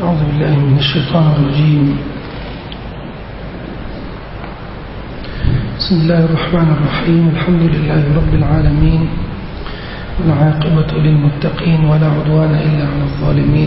أعوذ بالله من الشيطان الرجيم. بسم الله الرحمن الرحيم. الحمد لله رب العالمين، والعاقبة للمتقين، ولا عدوان إلا على الظالمين.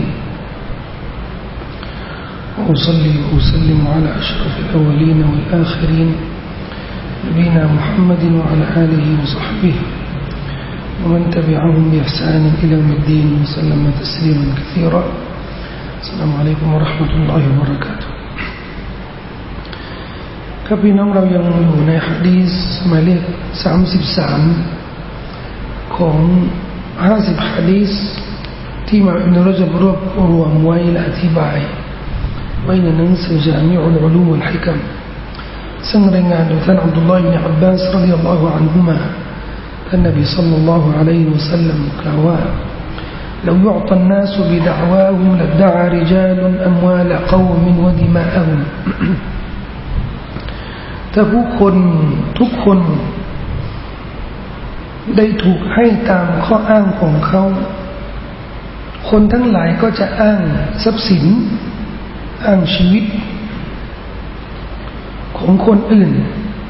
وأصلي وأسلم على أشرف الأولين والآخرين، نبينا محمد وعلى آله وصحبه ومن تبعهم بإحسان إلى يوم الدين، وسلم تسليما كثيرا. السلام عليكم ورحمة الله وبركاته. ครับพี่น้องเรายังอยู่ในหะดีษหมายเลข33ของ50หะดีษที่มาอิบนุรญับรวบรวมไว้และอธิบายไว้ในหนังสือจามิอุลอุลูมวัลฮิกัมซึ่งรายงานโดยท่านอับดุลลอฮ์อิบนุอับบาสรอฎิยัลลอฮุอันฮุมาท่านนบีศ็อลลัลลอฮุอะลัยฮิวะซัลลัมกล่าวว่า لو يعطى الناس بدعواهم لادعى رجال أموال قوم ودماءهم ถ้าผู้คนทุกคนได้ถูกให้ตามข้ออ้างของเขาคนทั้งหลายก็จะอ้างทรัพย์สินอ้างชีวิตของคนอื่น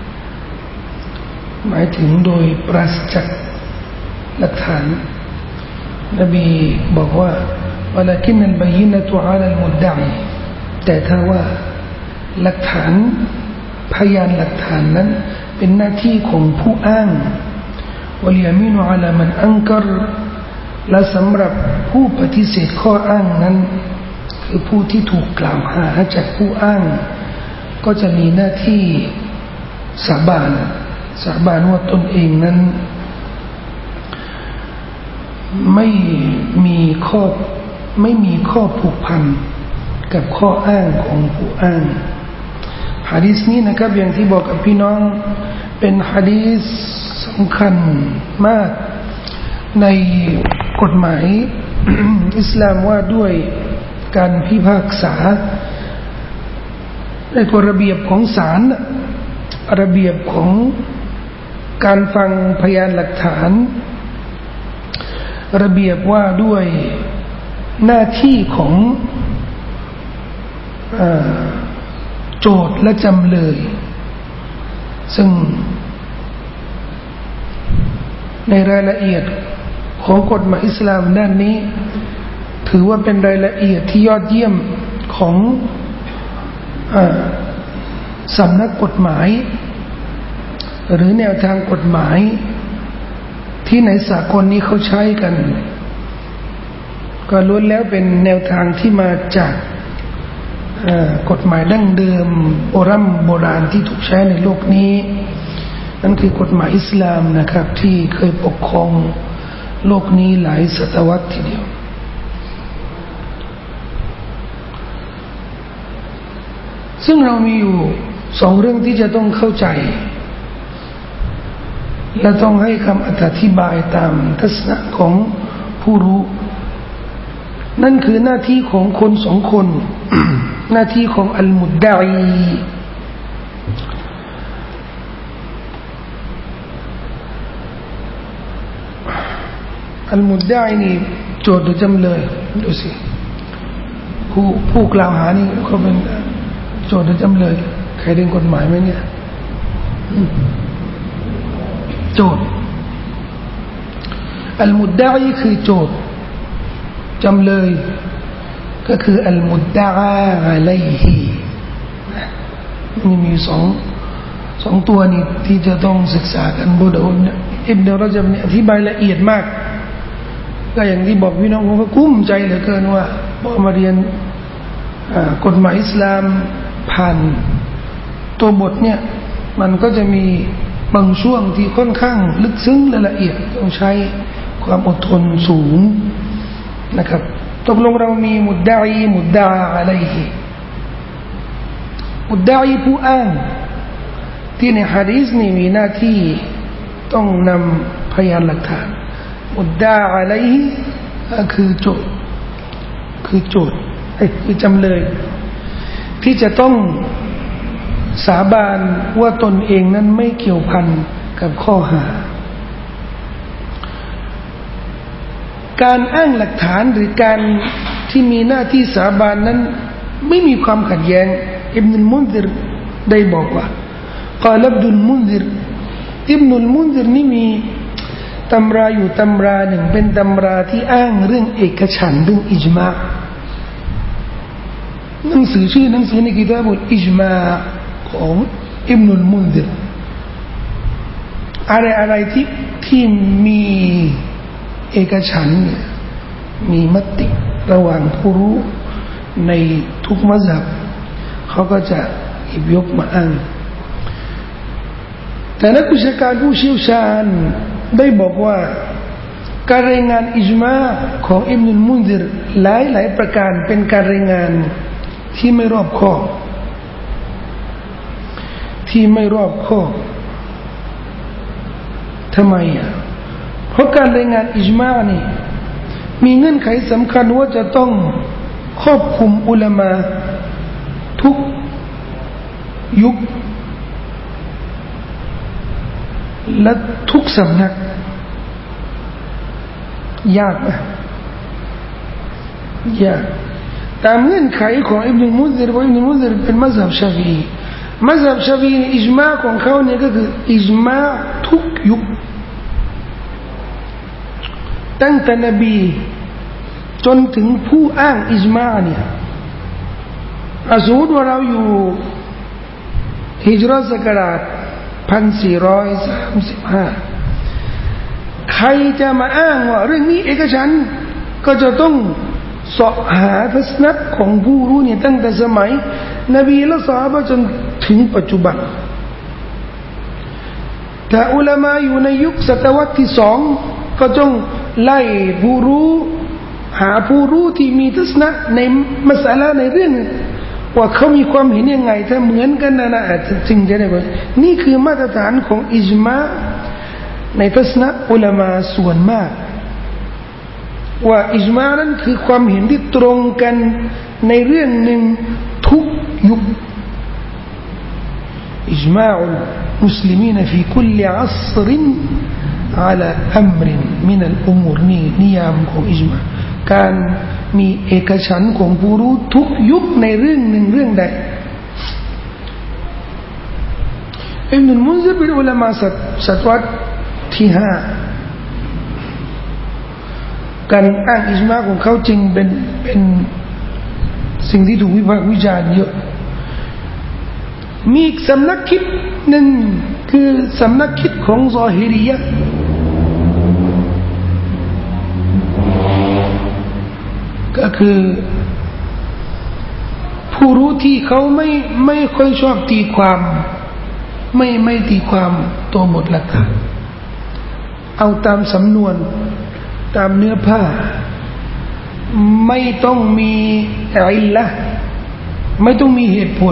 หมายถึงโดยปราศจากหลักฐานนบีบอกว่า ولكن البينة على المدعي แต่ถ้าว่าหลักฐานพยานหลักฐานนั้นเป็นหน้าที่ของผู้อ้าง واليمين على من أنكر และสำหรับผู้ปฏิเสธข้ออ้างนั้นคือผู้ที่ถูกกล่าวหาจากผู้อ้างก็จะมีหน้าที่สาบานว่าตนเองนั้นไม่มีข้อผูกพันกับข้ออ้างของผู้อ้างหะดีษนี้นะครับอย่างที่บอกกับพี่น้องเป็นหะดีษสำคัญมากในกฎหมาย อิสลามว่าด้วยการพิพากษาในกฎระเบียบของศาลระเบียบของการฟังพยานหลักฐานระเบียบว่าด้วยหน้าที่ของโจทก์และจำเลยซึ่งในรายละเอียดของกฎหมายอิสลามด้านนี้ถือว่าเป็นรายละเอียดที่ยอดเยี่ยมของสำนักกฎหมายหรือแนวทางกฎหมายที่ในสากลนี้เขาใช้กันก็ล้วนแล้วเป็นแนวทางที่มาจากกฎหมายดั้งเดิมโบราณที่ถูกใช้ในโลกนี้นั่นคือกฎหมายอิสลามนะครับที่เคยปกครองโลกนี้หลายศตวรรษทีเดียวซึ่งเรามีอยู่2เรื่องที่จะต้องเข้าใจและต้องให้คำอธิบายตามทัศนะของผู้รู้นั่นคือหน้าที่ของคน2คน หน้าที่ของอัลมุดดะอีอัลมุดดะอีนี่โจทย์หรือจำเลยดูสิผู้กล่าวหานี่เขาเป็นโจทย์หรือจำเลยใครเรียนกฎหมายไหมเนี่ยโจทย์อัลมุดดะอีคือโจทย์จำเลยก็คืออัลมุดดะอาอะลัยฮิมีสองตัวนี้ที่จะต้องศึกษากันบุดอนอิบนุรญับเนี่ยอธิบายละเอียดมากก็อย่างที่บอกพี่น้องผมก็กุ้มใจเหลือเกินว่าพอมาเรียนกฎหมายอิสลามผ่านตัวบทเนี่ยมันก็จะมีบางช่วงที่ค่อนข้างลึกซึ้งและละเอียดต้องใช้ความอดทนสูงนะครับตกลงเรามีมุดดะอีมุดดะอาอะลัยฮิมุดดะอีผู้อ้างที่ในหะดีษนี้มีหน้าที่ต้องนำพยานหลักฐานมุดดะอาอะลัยฮิคือโจทก์คือจำเลยที่จะต้องสาบานว่าตนเองนั้นไม่เกี่ยวพันกับข้อหาการอ้างหลักฐานหรือการที่มีหน้าที่สาบานนั้นไม่มีความขัดแย้งอิบนุลมุนซิรได้บอกว่ากล่าวอับดุลมุนซิรอิบนุลมุนซิรนี่มีตำราอยู่ตำราหนึ่งเป็นตำราที่อ้างเรื่องเอกฉันท์เรื่องอิจมาหนังสือชื่อหนังสือในกิตาบุลอิจมาของอิบนุลมุนซิรอะไรที่มีเอกฉันท์มีมติระหว่างผู้รู้ในทุกมัซฮับเขาก็จะหยิบยกมาอ้างแต่นักวิชาการผู้เชี่ยวชาญได้บอกว่าการรายงานอิจมาของอิบนุลมุนซิรหลายประการเป็นการรายงานที่ไม่รอบคอบทำไมเพราะการรายงานอิจมานี่มีเงื่อนไขสำคัญว่าจะต้องครอบคลุมอุลามะทุกยุคและทุกสำนักยากนะยากตามเงื่อนไขของอิบนุลมุนซิรอิบนุลมุนซิรเป็นมัซฮับชาฟีอีมัซฮับชาฟีอีอิจมาของเขาเนี่ยก็คืออิจมาทุกยุคตั้งแต่นบีจนถึงผู้อ้างอิจมาเนี่ยสมมติว่าเราอยู่ฮิจเราะห์ศักราช1435ใครจะมาอ้างว่าเรื่องนี้เอกฉันท์ก็จะต้องสอบหาทัศนะของผู้รู้เนี่ยตั้งแต่สมัยนบีและซอฮาบะห์จนถึงปัจจุบันถ้าอุลามะอยู่ในยุคศตวรรษที่2ก็ต้องไล่ผู้รู้หาผู้รู้ที่มีทัศนะในมัสอะละห์ในเรื่องว่าเขามีความเห็นยังไงถ้าเหมือนกันนะจึงจะได้ว่านี่คือมาตรฐานของอิจมาในทัศนะอุลามะส่วนมากว่าอิจมานั้นคือความเห็นที่ตรงกันในเรื่องหนึ่งทุกยุคอิจมาอุลมุสลิมีนฟีคุลอัศรعلى أمر من الأمور นี่นิยามของอิจมาการมีเอกฉันท์ของผู้รู้ทุกยุคในเรื่องหนึ่งเรื่องใดอิบนุลมุนซิรเป็นอุลามะศตวรรษที่5การอ้างอิจมาของเขาจริงเป็นสิ่งที่ถูกวิพากษ์วิจารณ์เยอะมีอีกสำนักคิดหนึ่งคือสำนักคิดของซอฮิรียะห์ก็คือผู้รู้ที่เขาไม่ค่อยชอบตีความไม่ตีความตัวบทหลักฐานเอาตามสำนวนตามเนื้อผ้าไม่ต้องมีอิลละห์ไม่ต้องมีเหตุผล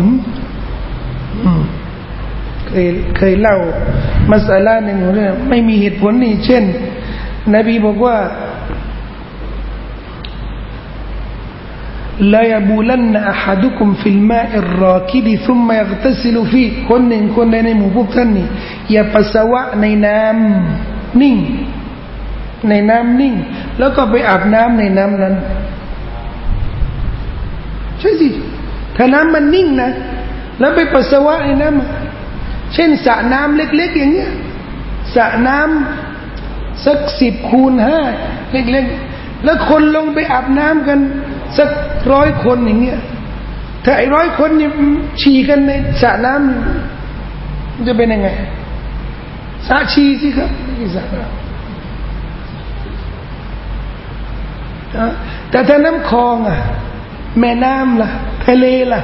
เคยเล่ามัสอะละห์หนึ่งเรื่องไม่มีเหตุผลนี่เช่นนบีบอกว่าلا يبولن أحدكم في الماء الراكد ثم يغتسل فيه คนหนึ่งคนใดในหมู่พวกท่านนี่อย่าปัสสาวะในน้ำนิ่งแล้วก็ไปอาบน้ำในน้ำนั้นใช่สิถ้าน้ำมันนิ่งนะแล้วไปปัสสาวะในน้ำเช่นสระน้ำเล็กๆอย่างเงี้ยสระน้ำสัก10x5เล็กๆแล้วคนลงไปอาบน้ำกันสัก100 คนอย่างเงี้ยถ้าไอ้100 คนนี่ฉี่กันในสระน้ำจะเป็นยังไงสระฉี่สิครับไม่สระน้ำแต่ถ้าน้ำคลองอ่ะแม่น้ำล่ะทะเลล่ะ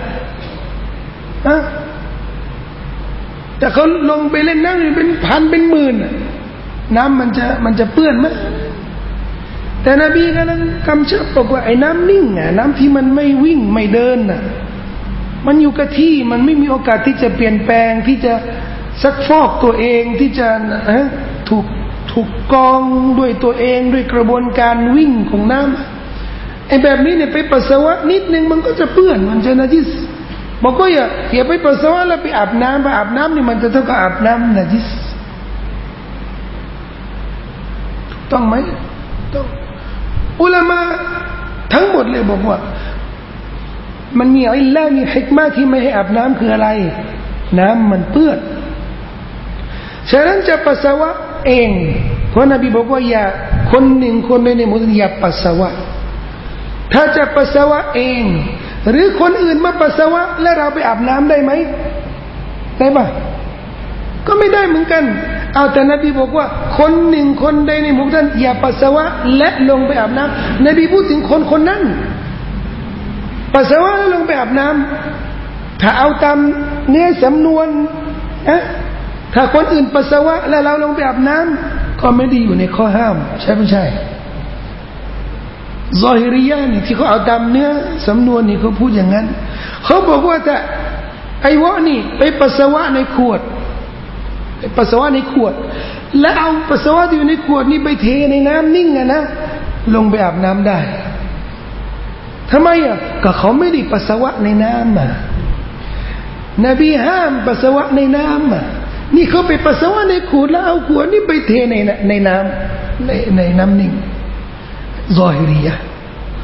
แต่เขาลงไปเล่นน้ำเป็นพันเป็นหมื่นน้ำมันจะเปื้อนไหมแต่นบีก็นั้นกำชับบอกว่าไอ้น้ำนิ่งน้ำที่มันไม่วิ่งไม่เดินมันอยู่กับที่มันไม่มีโอกาสที่จะเปลี่ยนแปลงที่จะซักฟอกตัวเองที่จะถูกกรองด้วยตัวเองด้วยกระบวนการวิ่งของน้ำไอ้แบบนี้เนี่ยไปปัสสาวะนิดนึงมันก็จะเปื้อนมันจะนะจิสบอกว่าอย่าไปปัสสาวะแล้วไปอาบน้ำนี่มันจะเท่ากับอาบน้ำนะจิสต้องไหมต้องอุลามะทั้งหมดเลยบอกว่ามันมีอิลลามีฮิกมะที่ไม่ให้อาบน้ำคืออะไรน้ำมันเปื้อนฉะนั้นจะปัสสาวะเองเพราะนบีบอกว่าอย่าคนหนึ่งคนในมุสลิมอย่าปัสสาวะถ้าจะปัสสาวะเองหรือคนอื่นมาปัสสาวะและเราไปอาบน้ำได้ไหมได้ปะก็ไม่ได้เหมือนกันเอาแต่นบีบอกว่าคนหนึ่งคนใดในหมู่ท่านอย่าปัสสาวะและลงไปอาบน้ำนบีพูดถึงคนคนนั้นปัสสาวะแล้วลงไปอาบน้ำถ้าเอาตามเนื้อสำนวนถ้าคนอื่นปัสสาวะแล้วเราลงไปอาบน้ำก็ไม่ได้อยู่ในข้อห้ามใช่ไม่ใช่ซอฮิริยะห์นี่ที่เขาเอาตามเนื้อสำนวนนี่เขาพูดอย่างนั้นเขาบอกว่าถ้าไอ้วะนี่ไปปัสสาวะในขวดปัสสาวะในขวดแล้วเอาปัสสาวะที่อยู่ในขวดนี่ไปเทในน้ำนิ่งนะลงไปอาบน้ำได้ทำไมก็เขาไม่ได้ปัสสาวะในน้ำนบีห้ามปัสสาวะในน้ำนี่เขาไปปัสสาวะในขวดแล้วเอาขวดนี่ไปเทในน้ำในน้ำนิ่งซอฮิริยะห์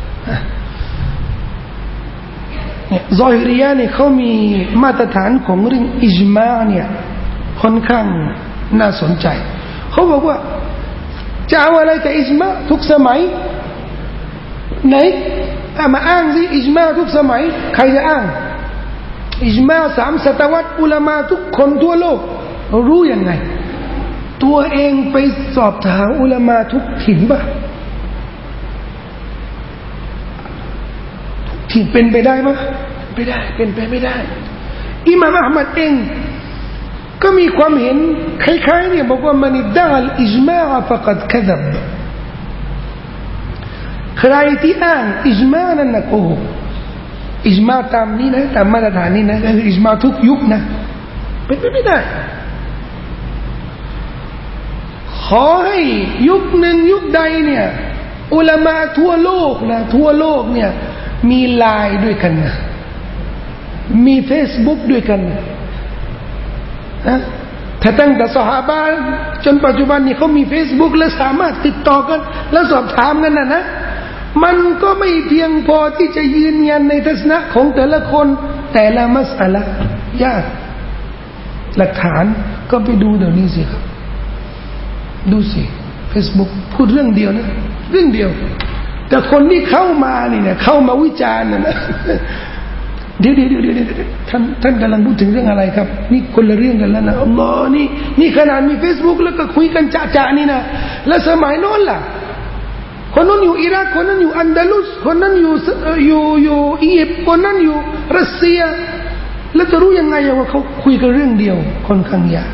เนี่ยซอฮิริยะห์เนี่ยเขามีมาตรฐานของเรื่องอิจมาเนี่ยค่อนข้างน่าสนใจเขาบอกว่าจะเอาอะไรกับอิจมาทุกสมัยไหนมาอ้างสิอิจมาทุกสมัยใครจะอ้างอิจมา3 ศตวรรษอุลามะทุกคนทั่วโลกรู้ยังไงตัวเองไปสอบถามอุลามะทุกถิ่นป่ะที่เป็นไปได้มั้ยไม่ได้เป็นไปไม่ได้อิหม่ามอะห์มัดเองก็มีความเห็นคล้ายๆเนี่ยบอกว่ามันอิดดะอัลอิจมาอะฟะกัดกะซับใครที่อ้างอิจมานั่นน่ะโกหกอิจมาตามนี้นะตามมาตรฐานนี้นะคืออิจมาทุกยุคนะเป็นไปไม่ได้ขอให้ยุคหนึ่งยุคใดเนี่ยอุลามะทั่วโลกนะทั่วโลกเนี่ยมีไลน์ด้วยกันนะมี Facebook ด้วยกันนะถ้าตั้งแต่ซอฮาบะห์จนปัจจุบันนี้เขามี Facebook และสามารถติดต่อกันและสอบถามกันนะมันก็ไม่เพียงพอที่จะยืนยันในทัศนะของแต่ละคนแต่ละมัสอะละห์ยากหลักฐานก็ไปดูเดี๋ยวนี้สิครับดูสิ Facebook พูดเรื่องเดียวนะเรื่องเดียวแต่คนที่เข้ามานี่เนี่ยเข้ามาวิจารณ์นะเดี๋ยวท่านกำลังพูดถึงเรื่องอะไรครับนี่คนละเรื่องกันแล้วนะอัลลอฮ์นี่ขนาดมี Facebook แล้วก็คุยกันจะๆนี่นะแล้วสมัยโน้นล่ะคนนั้นอยู่อิรักคนนั้นอยู่อันดาลุสคนนั้นอยู่อียิปต์คนนั้นอยู่รัสเซียแล้วจะรู้ยังไงว่าเขาคุยกันเรื่องเดียวค่อนข้างยาก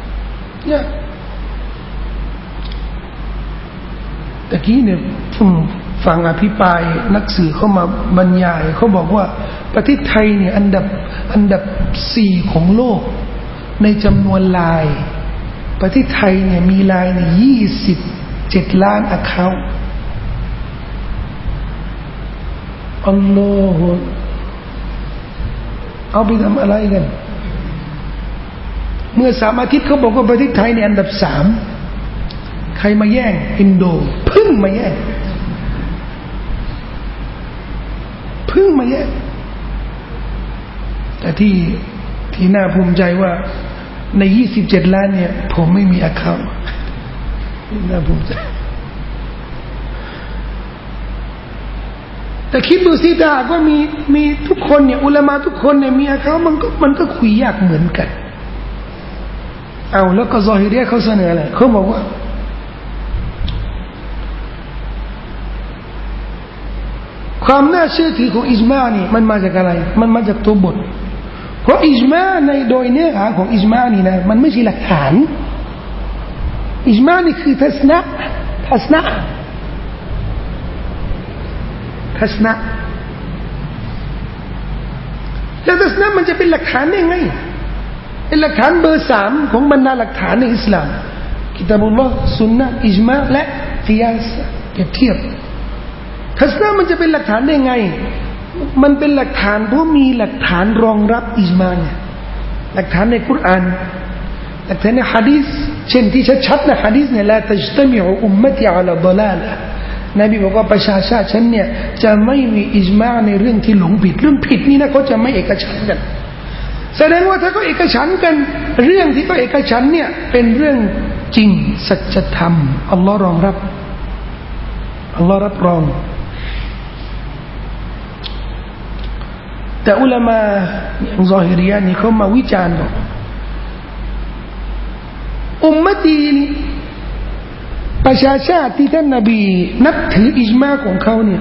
ตะกี้เนี่ยฟังอภิปรายนักสื่อเข้ามาบรรยายเขาบอกว่าประเทศไทยเนี่ยอันดับ4ของโลกในจำนวนไลน์ประเทศไทยเนี่ยมีไลน์27 ล้านอะเคาท์อัลลอฮฺเอาไปทำอะไรกันเมื่อ3 อาทิตย์เขาบอกว่าประเทศไทยเนี่ยอันดับ3ใครมาแย่งอินโดเพิ่งมาแย่งแต่ที่น่าภูมิใจว่าใน27 ล้านเนี่ยผมไม่มีอะเคาท์น่าภูมิใจแต่คิดดูสิถ้าก็มีทุกคนเนี่ยอุลามะทุกคนเนี่ยมีอะเคาท์มันก็คุยยากเหมือนกันเอาแล้วก็ซอฮิรียะห์เขาเสนออะไรเขาบอกว่าความน่าเชื่อถือของอิจมานี่มันมาจากอะไรมันมาจากตัวบทเพราะอิจมาในโดยเนื้อหาของอิจมานี่นะมันไม่ใช่หลักฐานอิจมานี่คือทัศนะแล้วทัศนะมันจะเป็นหลักฐานได้ไงเป็นหลักฐานเบอร์3ของบรรดาหลักฐานในอิสลามกิตาบุลลอฮ์ซุนนะห์อิจมาและกิยาสเปรียบเทียบทัศนะมันจะเป็นหลักฐานได้ไงมันเป็นหลักฐานเพราะมีหลักฐานรองรับอิจมาเนี่ยหลักฐานในกุรอานหลักฐานในหะดีษเช่นที่ชัดๆนะหะดีษเนี่ยลาตัจตะมิอุอุมมะติอะลาฎอลาละนบีบอกว่าประชาชาติฉันเนี่ยจะไม่มีอิจมาในเรื่องที่หลงผิดเรื่องผิดนี่นะเขาจะไม่เอกฉันท์กันแสดงว่าถ้าเขาเอกฉันท์กันเรื่องที่เขาเอกฉันท์เนี่ยเป็นเรื่องจริงสัจธรรมอัลลอฮ์รองรับอัลลอฮ์รับรองแต่อุลามะอย่างซอฮิรียะนี่เขามาวิจารณ์บอกอุมมะตีนี่ประชาชาติที่ท่านนบีนับถืออิจมาของเขาเนี่ย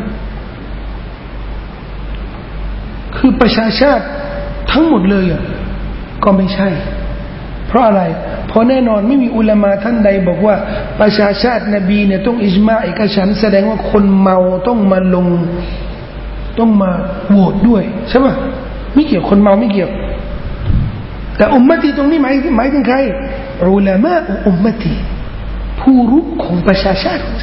คือประชาชาติทั้งหมดเลยอ่ะก็ไม่ใช่เพราะอะไรเพราะแน่นอนไม่มีอุลามะท่านใดบอกว่าประชาชาตินบีเนี่ยต้องอิจมาเอกฉันท์แสดงว่าคนเมาต้องมาลงต้องมาโหวตด้วยใช่ป่ะไม่เกี่ยวคนเมาไม่เกี่ยวแต่อุมมะตีตรงนี้หมายถึงใครอุลามะอุมมะตีผู้รู้ของประชาชาติ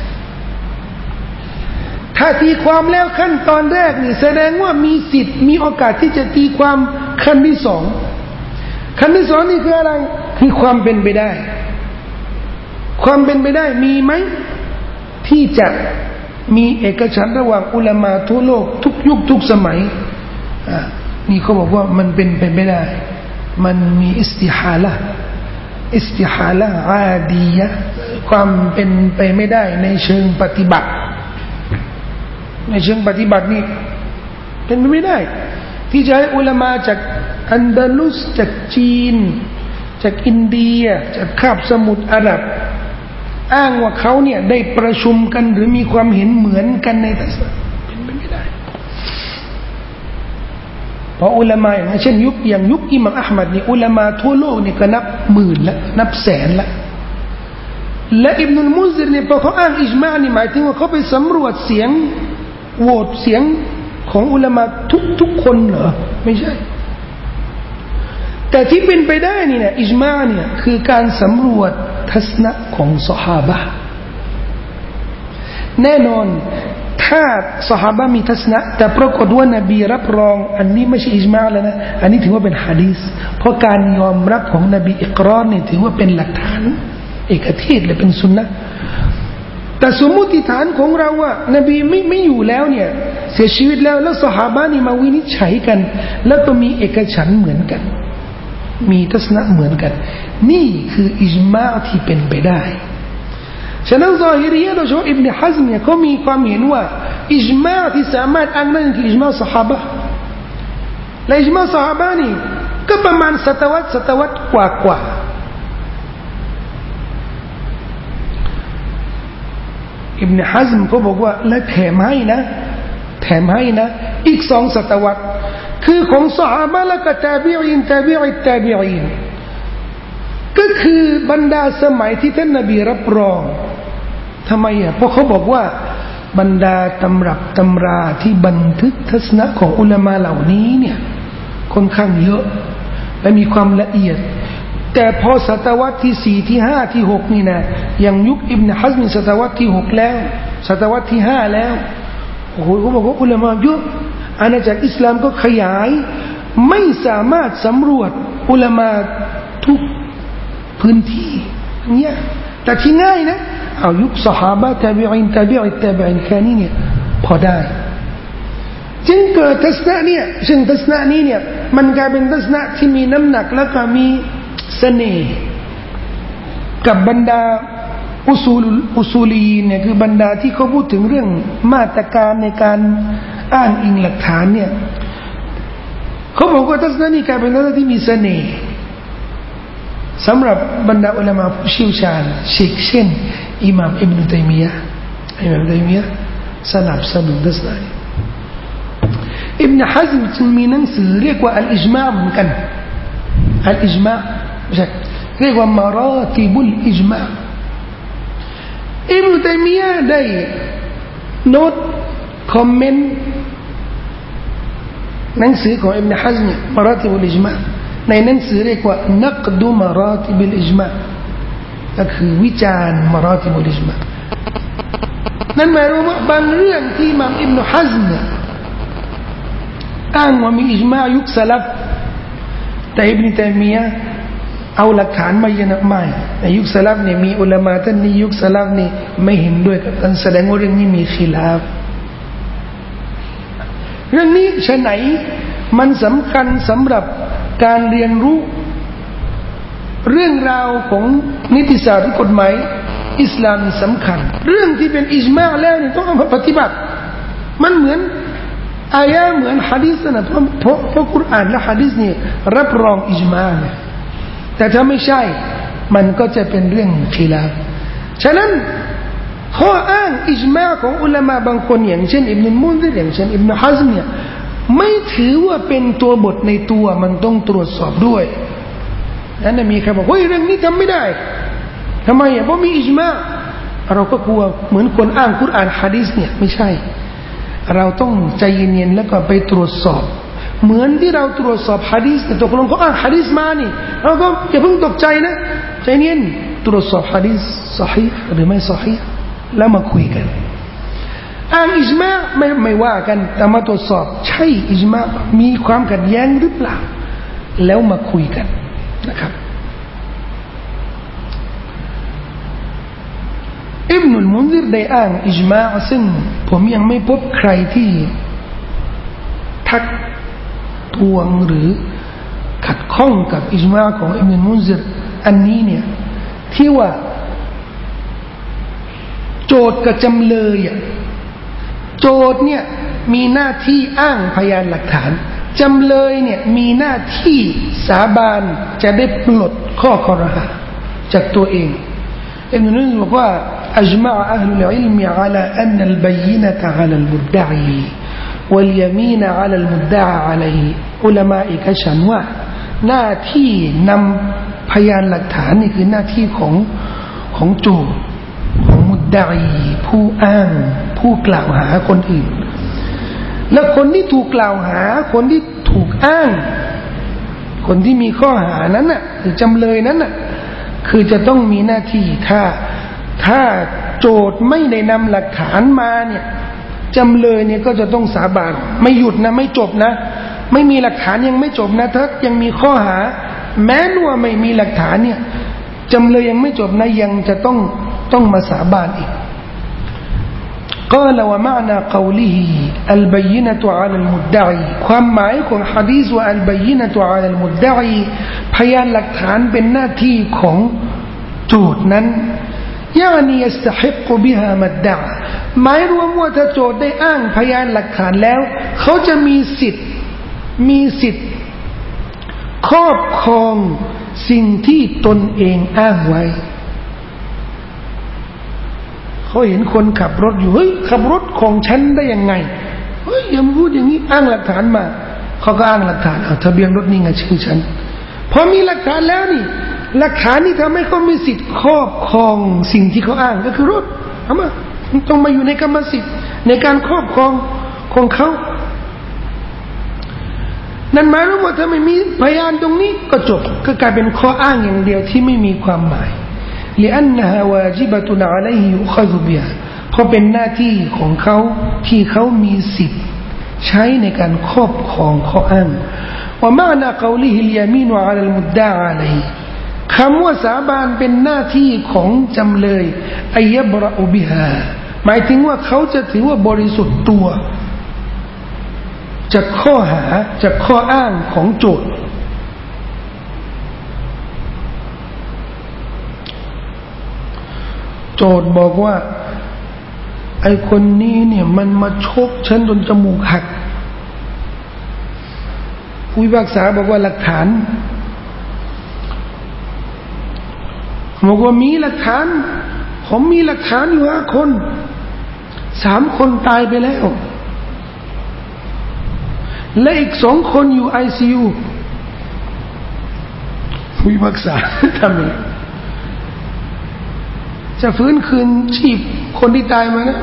ถ้าตีความแล้วขั้นตอนแรกนี่แสดงว่ามีสิทธิ์มีโอกาสที่จะตีความขั้นที่สองขั้นที่สองนี่คืออะไรคือความเป็นไปได้ความเป็นไปได้มีไหมที่จะมีเอกฉันท์ระหว่างอุลามะทั่วโลกทุกยุคทุกสมัยนี่เขาบอกว่ามันเป็นไปไม่ได้มันมีอิสติฮาละอาดียะความเป็นไปไม่ได้ในเชิงปฏิบัติในเชิงปฏิบัตินี่เป็นไปไม่ได้ที่จะให้อุลามะจากอันดาลุสจากจีนจากอินเดียจากคาบสมุทรอาหรับอ้างว่าเขาเนี่ยได้ประชุมกันหรือมีความเห็นเหมือนกันในทัศนะเป็นไปไม่ได้เพราะอุลามะอย่างเช่นยุคอิหม่ามอะห์มัดนี่อุลามะทั่วโลกนี่ก็นับหมื่นละนับแสนละและอิบนุลมุนซิรเนี่ยพอเขาอ้างอิจมานี่หมายถึงว่าเขาไปสำรวจเสียงโหวตเสียงของอุลามะทุกคนเหรอไม่ใช่แต่ที่เป็นไปได้นี่นะอิจมาเนี่ยคือการสำรวจทัศนะของซอฮาบะห์แน่นอนถ้าซอฮาบะห์มีทัศนะแต่ปรากฏว่านบีรับรองอันนี้ไม่ใช่อิจมาแล้วนะอันนี้ถือว่าเป็นหะดีษเพราะการยอมรับของนบีอิกรารนี่ถือว่าเป็นหลักฐานเอกเทศและเป็นสุนนะแต่สมมุติฐานของเราว่านบีไม่อยู่แล้วเนี่ยเสียชีวิตแล้วซอฮาบะห์นี่มาวินิจฉัยกันแล้วก็มีเอกฉันท์เหมือนกันมีทัศนะเหมือนกันนี่คืออิจมาที่เป็นไปได้ฉะนั้นซอฮิรียะห์โดยเฉพาะอิบนุฮัซมเนี่ยเขามีความเห็นว่าอิจมาที่สามารถอ้างได้คืออิจมาซอฮาบะห์และอิจมาซอฮาบะห์นี่ก็ประมาณศตวรรษกว่าอิบนุฮัซมเขาบอกว่าและแถมให้นะอีก2 ศตวรรษคือของซอฮาบะห์และก็ตาบีอีนก็คือบรรดาสมัยที่ท่านนบีรับรองทำไมเพราะเขาบอกว่าบรรดาตำรับตำราที่บันทึกทัศนะของอุลามะเหล่านี้เนี่ยค่อนข้างเยอะและมีความละเอียดแต่พอศตวรรษที่4ที่5ที่6นี่นะอย่างยุคอิบนุฮัซมศตวรรษที่6แล้วศตวรรษที่5แล้วโอ้โหเขาบอกว่าอุลามะเยอะอาณาจักรอิสลามก็ขยายไม่สามารถสำรวจอุลามะทุกพื้นที่เนี่ยแต่ที่ง่ายนะเอายุคซอฮาบะห์ตาบีอีนแค่นี้เนี่ยพอได้จึงเกิดทัศนะเนี่ยซึ่งทัศนะนี้เนี่ยมันกลายเป็นทัศนะที่มีน้ำหนักและก็มีเสน่ห์กับบรรดาอุซูลีเนี่ยคือบรรดาที่เขาพูดถึงเรื่องมาตรการในการอ้างอิงหลักฐานเนี่ยเขาบอกว่าทัศนะนี้กลายเป็นทัศนะที่มีเสน่ห์สำหรับบรรดาอุลามะผู้เชี่ยวชาญเช่นอิหม่ามอิบนุตัยมียะห์สนับสนุนทัศนะนี้อิบนุฮัซมจึงมีหนังสือเรียกว่าอัลอิจมาเหมือนกันอัลอิจมาเรียกว่ามารอติบุลอิจมาอิบนุตัยมียะห์ได้โน้ตคอมเมนต์หนังสือของอิบนุฮัซมมารอติบุลอิจมาในหนังสือเรียกว่านักดุมารอติบุลอิจมาก็คือวิจารณ์มารอติบุลอิจมานั่นหมายความว่าบางเรื่องที่อิหม่ามอิบนุฮัซมอ้างว่ามีอิจมายุคสลัฟแต่อิบนุตัยมียะห์เอาหลักฐานมายืนยันไม่ในยุคสลับเนี่ยมีอุลามะท่านนี้ยุคสลับนี่ไม่เห็นด้วยกับท่านแสดงว่าเรื่องนี้มีขิลาฟเรื่องนี้ฉะไหนมันสำคัญสำหรับการเรียนรู้เรื่องราวของนิติศาสตร์หรือกฎหมายอิสลามสำคัญเรื่องที่เป็นอิจมาแล้วนี่ต้องเอามาปฏิบัติมันเหมือนอายะเหมือนหะดีษนะเพราะกุรอานและหะดีษนี่รับรองอิจมาเนี่ยแต่ถ้าไม่ใช่มันก็จะเป็นเรื่องขิลาฟฉะนั้นข้ออ้างอิจมาของอุลามะบางคนอย่างเช่นอิบนุลมุนซิรอย่างเช่นอิบนุฮะซมเนี่ยไม่ถือว่าเป็นตัวบทในตัวมันต้องตรวจสอบด้วยนั่นมีใครบอกเฮ้ยเรื่องนี้ทำไม่ได้ทำไมเพราะมีอิจมาเราก็กลัวเหมือนคนอ้างกุรอานหะดีษเนี่ยไม่ใช่เราต้องใจเย็นๆแล้วก็ไปตรวจสอบเหมือนที่เราตรวจสอบหะดีษแต่ตกลงเขาอ้างหะดีษมานี่เราก็อย่าเพิ่งตกใจนะใจเย็นตรวจสอบหะดีษซอฮีฮ์หรือไม่ซอฮีฮ์แล้วมาคุยกันอ้างอิจมาไม่ว่ากันแต่มาตรวจสอบใช่อิจมามีความขัดแย้งหรือเปล่าแล้วมาคุยกันนะครับอิบนุลมุนซิรได้อ้างอิจมาซึ่งผมยังไม่พบใครที่ทักท้วงหรือขัดข้องกับอิจมาของอิบนุลมุนซิรอันนี้เนี่ยที่ว่าโจทย์กับจำเลยโจทย์เนี่ยมีหน้าที่อ้างพยานหลักฐานจำเลยเนี่ยมีหน้าที่สาบานจะได้ปลดข้อคอรหาจากตัวเองอิบนุลมุนซิรบอกว่าأجمع أهل العلم على أن البينة على المدعي واليمين على المدعى عليه อุลามะกฉันว่าหน้าที่นำพยานหลักฐานนี่คือหน้าที่ของโจทย์ของมุดดะอีผู้อ้างผู้กล่าวหาคนอื่นและคนที่ถูกกล่าวหาคนที่ถูกอ้างคนที่มีข้อหานั้นน่ะหรือจำเลยนั้นน่ะคือจะต้องมีหน้าที่ถ้าโจทย์ไม่ได้นำหลักฐานมาเนี่ยจำเลยเนี่ยก็จะต้องสาบานไม่หยุดนะไม่จบนะไม่มีหลักฐานยังไม่จบนะถ้ายังมีข้อหาแม้ว่าไม่มีหลักฐานเนี่ยจำเลยยังไม่จบนะยังจะต้องมาสาบานอีกقال ومعنى قوله البينة على المدعي ความหมายของหะดีษว่า البينة على المدعي พยานหลักฐานเป็นหน้าที่ของโจทย์นั้นيعني يستحق بها ما ادعىหมายรวมว่าถ้าโจทย์ได้อ้างพยานหลักฐานแล้วเขาจะมีสิทธิ์ครอบครองสิ่งที่ตนเองอ้างไว้เขาเห็นคนขับรถอยู่เฮ้ยขับรถของฉันได้ยังไงเฮ้ยอย่าพูดอย่างนี้อ้างหลักฐานมาเขาก็อ้างหลักฐานเอาทะเบียนรถนี่ไงชื่อฉันพอมีหลักฐานแล้วนี่หลักฐานนี่ทำให้เขามีสิทธิ์ครอบครองสิ่งที่เขาอ้างก็คือรถเอามาต้องมาอยู่ในกรรมสิทธิ์ในการครอบครองของเขานั่นหมายถึงว่าถ้าไม่มีพยานตรงนี้ก็จบก็กลายเป็นข้ออ้างอย่างเดียวที่ไม่มีความหมาย لأنها واجبة عليه يؤخذ بها เพราะเป็นหน้าที่ของเขาที่เขามีสิทธิ์ใช้ในการครอบครองข้ออ้างومعنى قوله اليمين على المدعى عليهคำว่าสาบานเป็นหน้าที่ของจำเลยอัยบระอุบิฮาหมายถึงว่าเขาจะถือว่าบริสุทธิ์ตัวจากข้อหาจากข้ออ้างของโจทย์โจทย์บอกว่าไอ้คนนี้เนี่ยมันมาชกฉันจนจมูกหักผู้พิพากษาบอกว่าหลักฐานบอกว่ามีหลักฐานผมมีหลักฐานอยู่5 คน3 คนตายไปแล้วและอีก2 คนอยู่ ICU ผู้พิพากษาทำไงจะฟื้นคืนชีพคนที่ตายมานะ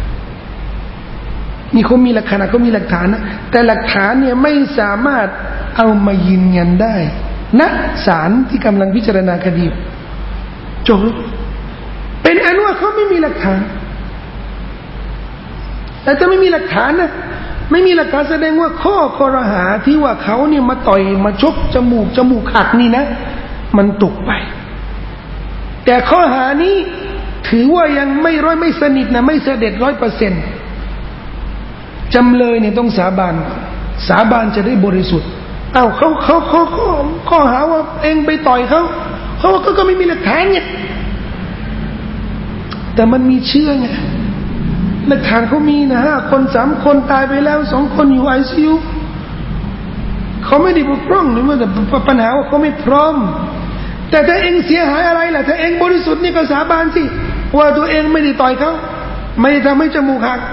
นี่เขามีหลักฐานเขามีหลักฐานนะแต่หลักฐานเนี่ยไม่สามารถเอามายืนยันได้ณศาลที่กำลังพิจารณาคดีจบเป็นอันว่าเขาไม่มีหลักฐานแต่ถ้าไม่มีหลักฐานนะไม่มีหลักฐานแสดงว่าข้อคอรหาที่ว่าเขาเนี่ยมาต่อยมาชกจมูกหักนี่นะมันตกไปแต่ข้อหานี้ถือว่ายังไม่สนิทนะไม่เสด็จ100%จำเลยเนี่ยต้องสาบานจะได้บริสุทธิ์เขาหาว่าเองไปต่อยเขาว่าก็ไม่มีหลักฐานไงแต่มันมีเชื่อไงหลักฐานเขามีนะ5 คน 3 คนตายไปแล้ว2 คนอยู่ ICU เขาไม่ได้บกพร่องหรือว่าแต่ปัญหาว่าเขาไม่พร้อมแต่ถ้าเองเสียหายอะไรล่ะถ้าเองบริสุทธิ์นี่ก็สาบานสิว่าตัวเองไม่ได้ต่อยเขาไม่ได้ทำให้จมูกหัก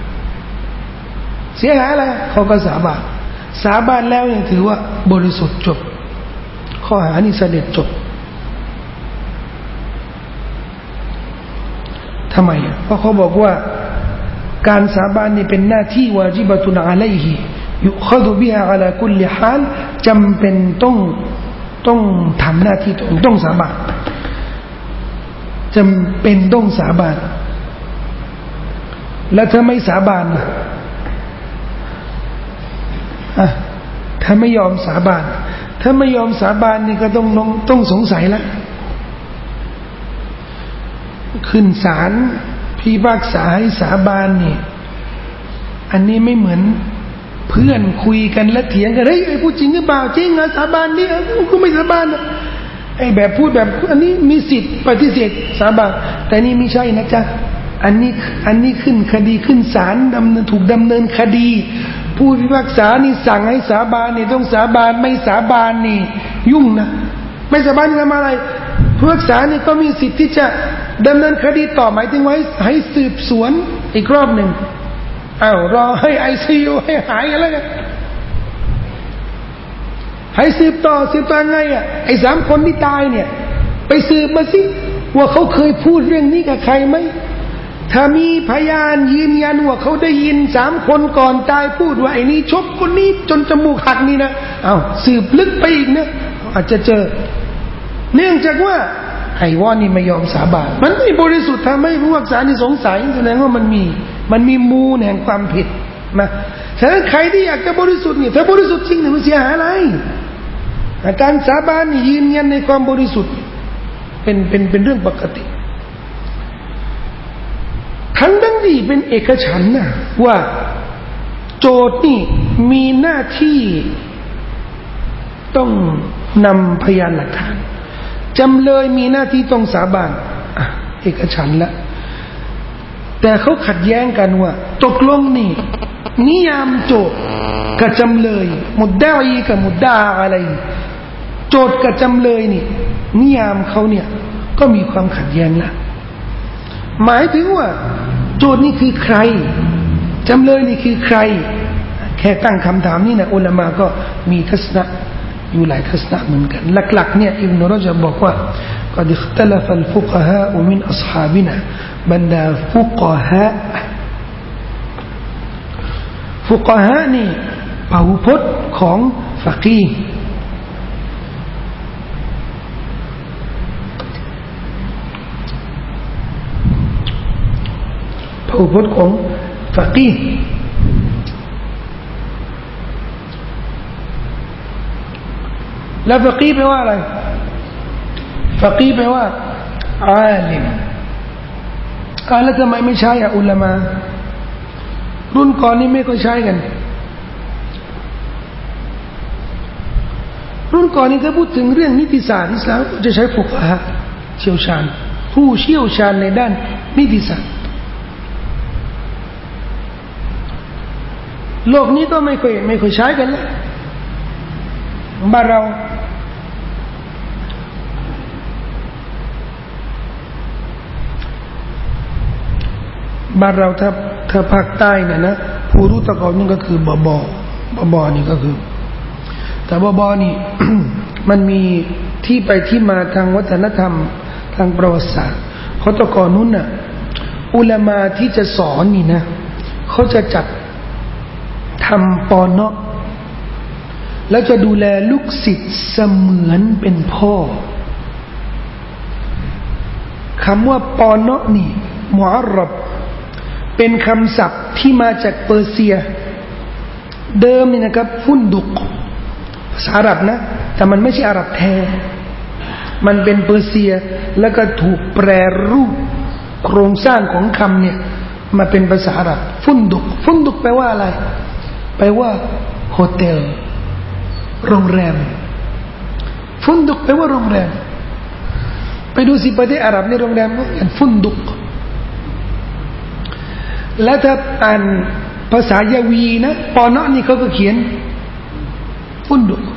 เสียหายอะไรเขาก็สาบานแล้วยังถือว่าบริสุทธิ์จบข้อหานี้เสด็จจบทำไมเพราะเขาบอกว่าการสาบานนี่เป็นหน้าที่วาญิบะตุนอะลัยฮิยุคดุบิฮะอะลาคุลลิฮาลจำเป็นต้องทำหน้าที่ต้องสาบานจำเป็นต้องสาบานแล้วถ้าไม่สาบานถ้าไม่ยอมสาบานนี่ก็ต้องสงสัยแล้วขึ้นศาลพิพากษาให้สาบานนี่อันนี้ไม่เหมือนเพื่อนคุยกันและเถียงกันเฮ้ยพูดจริงหรือเปล่าจริงสาบานนี่กูไม่สาบานไอ้แบบพูดแบบอันนี้มีสิทธิ์ปฏิเสธสาบานแต่นี่ไม่ใช่นะจ๊ะอันนี้ขึ้นคดีขึ้นศาลถูกดำเนินคดีผู้พิพากษานี่สั่งให้สาบานนี่ต้องสาบานไม่สาบานนี่ยุ่งนะไม่สาบานทำอะไรผู้พิพากษานี่ก็มีสิทธิ์ที่จะดำเนินคดีต่อหมายถึงว่าให้สืบสวนอีกรอบหนึ่งรอให้ ICU ให้หายกันแล้วกันให้สืบต่อไงไอ้3 คนที่ตายเนี่ยไปสืบมาสิว่าเขาเคยพูดเรื่องนี้กับใครไหมถ้ามีพยานยืนยันว่าเขาได้ยิน3 คนก่อนตายพูดว่าไอ้นี่ชกคนนี้จนจมูกหักนี่นะสืบลึกไปอีกนะอาจจะเจอเนื่องจากว่าไอ้ว่านี่ไม่ยอมสาบานมันไม่บริสุทธิ์ทำให้ผู้พิพากษานี่สงสัยแสดงว่ามันมีมูลแห่งความผิดนะฉะนั้นใครที่อยากจะบริสุทธิ์เนี่ยถ้าบริสุทธิ์จริงเนี่ยมันเสียหายอะไรการสาบานนี่ยืนยันในความบริสุทธิ์เป็นเรื่องปกติทั้งที่เป็นเอกฉันท์นะว่าโจทย์นี่มีหน้าที่ต้องนำพยานหลักฐานจำเลยมีหน้าที่ต้องสาบานเอกฉันท์ละแต่เขาขัดแย้งกันว่าตกลงนี่นิยามโจทย์กับจำเลยมุดดะอีกับมุดดะอะไรโจทย์กับจำเลยนี่นิยามเขาเนี่ยก็มีความขัดแย้งละหมายถึงว่าโจทย์นี่คือใครจำเลยนี่คือใครแค่ตั้งคำถามนี่นะอุลามะก็มีทัศนะอยู่หลายทัศนะเหมือนกันหลักๆเนี่ยอิบนุรอญะบบอกว่าقد اختلف الفقهاء من أصحابنا บรรดาฟุกะฮะนี่เผ่าพจน์ของฟะกีห์เผ่าพจน์ของฟะกีห์แล้วฟะกีห์แปลว่าอะไรฟะกีห์แปลว่าอาลิมแล้วทำไมไม่ใช่อุลามะรุ่นก่อนนี่ไม่ค่อยใช้กันรุ่นก่อนนี่ถ้าพูดถึงเรื่องนิติศาสตร์อิสลามจะใช้ฟุกฮะเชี่ยวชาญผู้เชี่ยวชาญในด้านนิติศาสตร์โลกนี้ก็ไม่ค่อยใช้กันแล้วบ้านเราถ้าภาคใต้นะผู้รู้ตะกอนนี่ก็คือบอนี่ก็คือแต่บอนี่ มันมีที่ไปที่มาทางวัฒนธรรมทางประวัติศาสตร์เขาตะกอนนู้นน่ะอุลามะที่จะสอนนี่นะเขาจะจัดทำปอเนาะแล้วจะดูแลลูกศิษย์เสมือนเป็นพ่อคำว่าปอเนาะนี่มุอัรรับเป็นคำศัพท์ที่มาจากเปอร์เซียเดิมนี่นะครับฟุนดุกภาษาอาหรับนะแต่มันไม่ใช่อาหรับแท้มันเป็นเปอร์เซียแล้วก็ถูกแปรรูปโครงสร้างของคำเนี่ยมาเป็นภาษาอาหรับฟุนดุกแปลว่าอะไรแปลว่าโฮเทลโรงแรมฟุนดุกแปลว่าโรงแรมไปดูสิประเทศอาหรับในโรงแรมก็อย่างฟุนดุกแล้วถ้าอ่านภาษายาวีนะปอนะนี่เขาก็เขียนฟุนดุก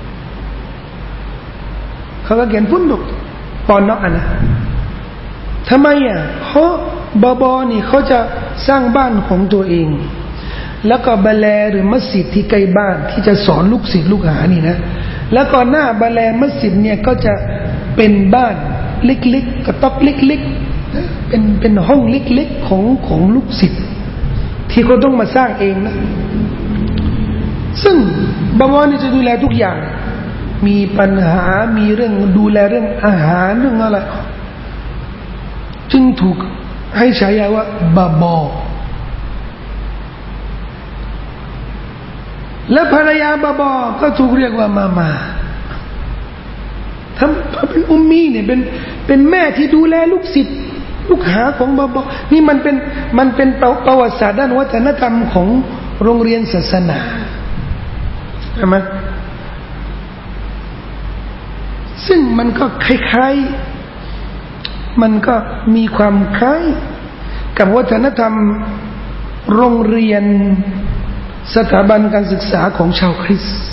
เขาก็เขียนฟุนดุกปอนะนะทำไมอ่ะเพราะบอบอนี่เขาจะสร้างบ้านของตัวเองแล้วก็บาแลหรือมัสยิดที่ใกล้บ้านที่จะสอนลูกศิษย์ลูกหานี่นะแล้วก็หน้าบาแลมัสยิดเนี่ยก็จะเป็นบ้านเล็กๆกระต๊อบเล็กๆเป็นห้องเล็กๆของลูกศิษย์ที่เขาต้องมาสร้างเองนะซึ่งบอบอนี่จะดูแลทุกอย่างมีปัญหามีเรื่องดูแลเรื่องอาหารเรื่องอะไรจึงถูกให้ฉายาว่าบาบอและภรรยาบาบอก็ถูกเรียกว่ามาถ้าเป็นอุมมีเนี่ยเป็นแม่ที่ดูแลลูกศิษย์ลูกหาของบาบอนี่มันเป็นประวัติศาสตร์ด้านวัฒนธรรมของโรงเรียนศาสนาใช่ไหมซึ่งมันก็คล้ายๆมันก็มีความคล้ายกับวัฒนธรรมโรงเรียนสถาบันการศึกษาของชาวคริสต์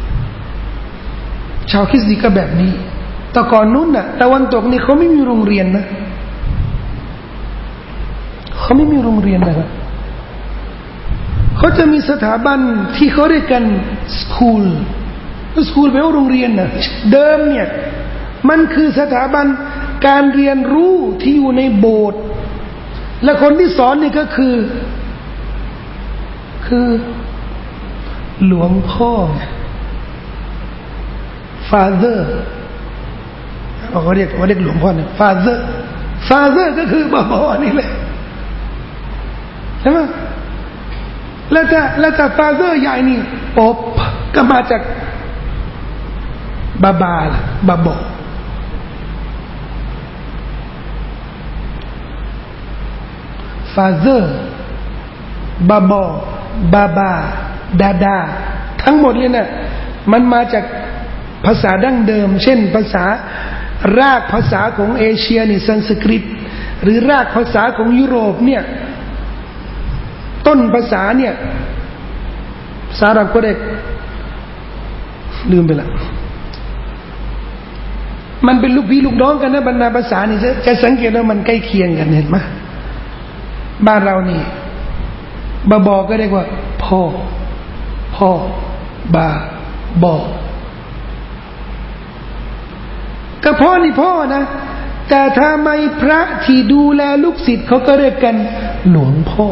นี่ก็แบบนี้แต่ก่อนนู้นน่ะตะวันตกนี่เขาไม่มีโรงเรียนนะเขาไม่มีโรงเรียนนะครับเขาจะมีสถาบันที่เขาเรียกกันสคูลแปลว่าโรงเรียนนะเดิมเนี่ยมันคือสถาบันการเรียนรู้ที่อยู่ในโบสถ์และคนที่สอนนี่ก็คือหลวงพ่อ father เขาเรียกหลวงพ่อเนี่ย father ก็คือบาบอนี่แหละใช่ไหมแล้วถ้า father ใหญ่นี่ป๊บก็มาจากบาบอfather บาบาดาทั้งหมดเลยนะมันมาจากภาษาดั้งเดิมเช่นภาษารากภาษาของเอเชียนี่สันสกฤตหรือรากภาษาของยุโรปเนี่ยต้นภาษาเนี่ยภาษาอาหรับก็ได้ลืมไปละมันเป็นลูกพี่ลูกน้องกันนะบรรดาภาษานี่จะสังเกตว่ามันใกล้เคียงกันเห็นไหมบ้านเรานี่บาบอก็เรียกว่าพ่อบาบอก็พ่อนี่พ่อนะแต่ถ้าไม่พระที่ดูแลลูกศิษย์เขาก็เรียกกันหลวงพ่อ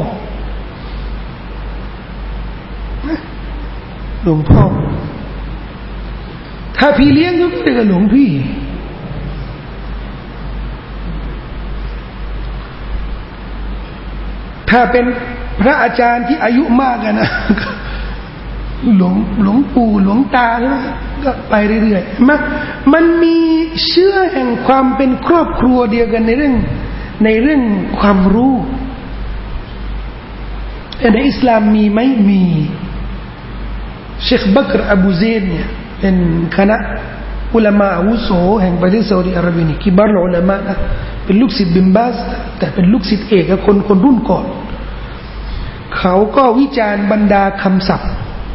ถ้าพี่เลี้ยงก็เรียกกันหลวงพี่ถ้าเป็นพระอาจารย์ที่อายุมากนะหลวงปู่หลวงตาใช่ไหมก็ไปเรื่อยๆมันมีเชื่อแห่งความเป็นครอบครัวเดียวกันในเรื่องความรู้ในอิสลามมีไหมมีเชคบักรอบูเซนเนี่ยเป็นคณะอุลามะอาวุโสแห่งประเทศซาอุดิอาระเบียนี่คิบาร์อุลามะนะเป็นลูกศิษย์บินบาสแต่เป็นลูกศิษย์เอกกับคนรุ่นก่อนเขาก็วิจารณ์บรรดาคำศัพท์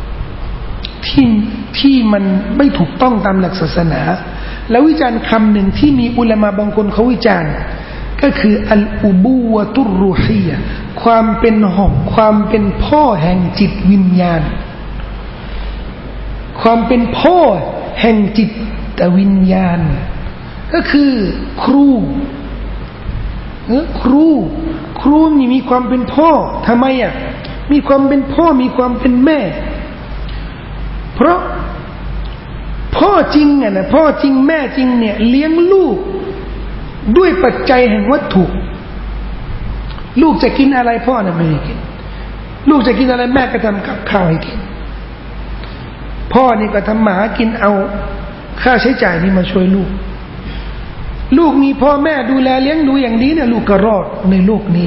ที่มันไม่ถูกต้องตามหลักศาสนาแล้ววิจารณ์คำหนึ่งที่มีอุลามะบางคนเขาวิจารณ์ก็คืออัลอุบูวะตุรรูฮียะความเป็นพ่อแห่งจิตวิญญาณความเป็นพ่อแห่งจิตวิญญาณก็คือครูนี่มีความเป็นพ่อทำไมอ่ะมีความเป็นพ่อมีความเป็นแม่เพราะพ่อจริงอ่ะนะพ่อจริงแม่จริงเนี่ยเลี้ยงลูกด้วยปัจจัยแห่งวัตถุลูกจะกินอะไรพ่อน่ะไม่ให้กินลูกจะกินอะไรแม่ก็ทำกับข้าวให้กินพ่อนี่ก็ทำหมากินเอาค่าใช้จ่ายนี่มาช่วยลูกลูกมีพ่อแม่ดูแลเลี้ยงดูอย่างดีเนี่ยลูกก็รอดในโลกนี้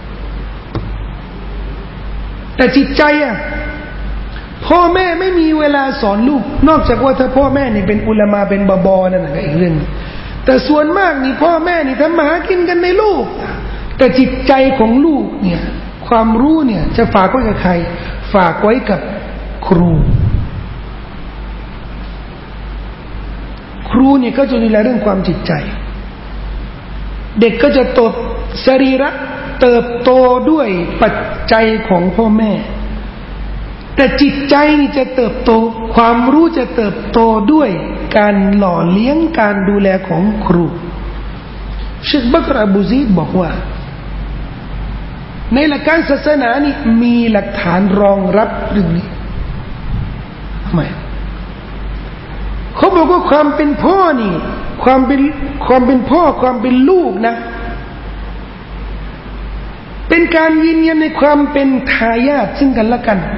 แต่จิตใจอ่ะพ่อแม่ไม่มีเวลาสอนลูกนอกจากว่าถ้าพ่อแม่นี่เป็นอุลามะเป็นบาบอนั่นก็อีกเรื่องแต่ส่วนมากนี่พ่อแม่นี่ทำมาหากินกันในลูกแต่จิตใจของลูกเนี่ยความรู้เนี่ยจะฝากไว้กับใครฝากไว้กับครูเนี่ยก็จะดูแลเรื่องความจิตใจเด็กก็จะโตสรีระเติบโตด้วยปัจจัยของพ่อแม่แต่จิตใจนี่จะเติบโตความรู้จะเติบโตด้วยการหล่อเลี้ยงการดูแลของครูเชคบักรอบูซีดบอกว่าในหลักการศาสนานี่มีหลักฐานรองรับเรื่องนี้ทำไมเขาบอกว่าความเป็นพ่อนี่ความเป็นพ่อความเป็นลูกนะเป็นการยืนยันในความเป็นทายาทซึ่งกันและกัน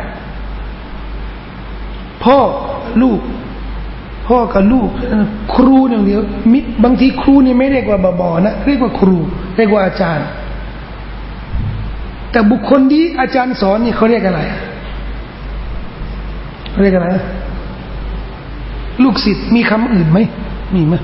พ่อลูกพ่อกับลูกครูอย่างเดียวบางทีครูนี่ไม่เรียกว่าบอนะเรียกว่าครูเรียกว่าอาจารย์แต่บุคคลที่อาจารย์สอนนี่เขาเรียกอะไรเรียกอะไรลูกศิษย์มีคำอื่นไหมมีไหม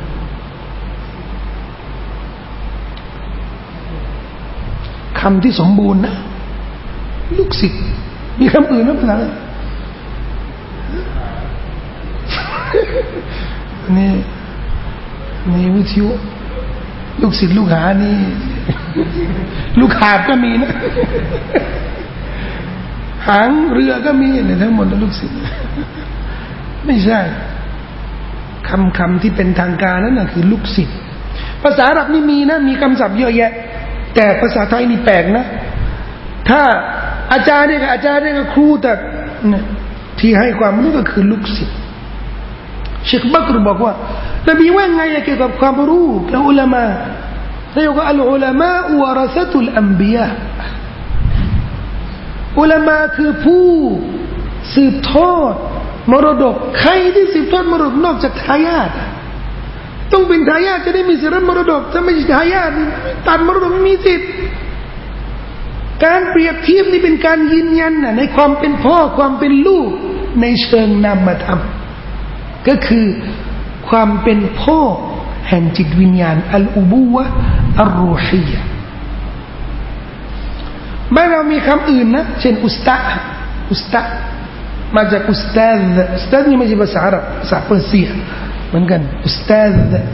คำที่สมบูรณ์นะลูกศิษย์มีคำอื่นไหมภาษานี่วิทยุลูกศิษย์ลูกหานี่ลูกหาบก็มีนะหางเรือก็มีเนี่ยทั้งหมดลูกศิษย์ไม่ใช่คำที่เป็นทางการนั่นนะคือลูกศิษย์ภาษาอาหรับนี่มีนะมีคำศัพท์เยอะแยะแต่ภาษาไทยนี่แปลกนะถ้าอาจารย์เนี่ยกับอาจารย์เนี่ยกับครูแต่ที่ให้ความรู้ก็คือลูกศิษย์เชคบักรบอกว่านบีว่าไงเกี่ยวกับความรู้และอุลามะเรียกว่าอัลอุลามะวะรษะตุลอัมบิยะอุลามะคือผู้สืบทอดมรดกใครที่สืบทอดมรดกนอกจากทายาทต้องเป็นทายาทจะได้มีสิทธิ์มรดกถ้าไม่ใช่ทายาทตัดมรดกไม่มีสิทธิ์การเปรียบเทียบนี่เป็นการยืนยันในความเป็นพ่อความเป็นลูกในเชิงนามธรรมก็คือความเป็นพ่อแห่งจิตวิญญาณอัลอุบูวะอัลรูฮียะไม่เรามีคำอื่นนะเช่นอุสตามาจากอุสตาซนี่ไม่ใช่ภาษาอาหรับภาษาเปอร์เซียเหมือนกันอุสตาซ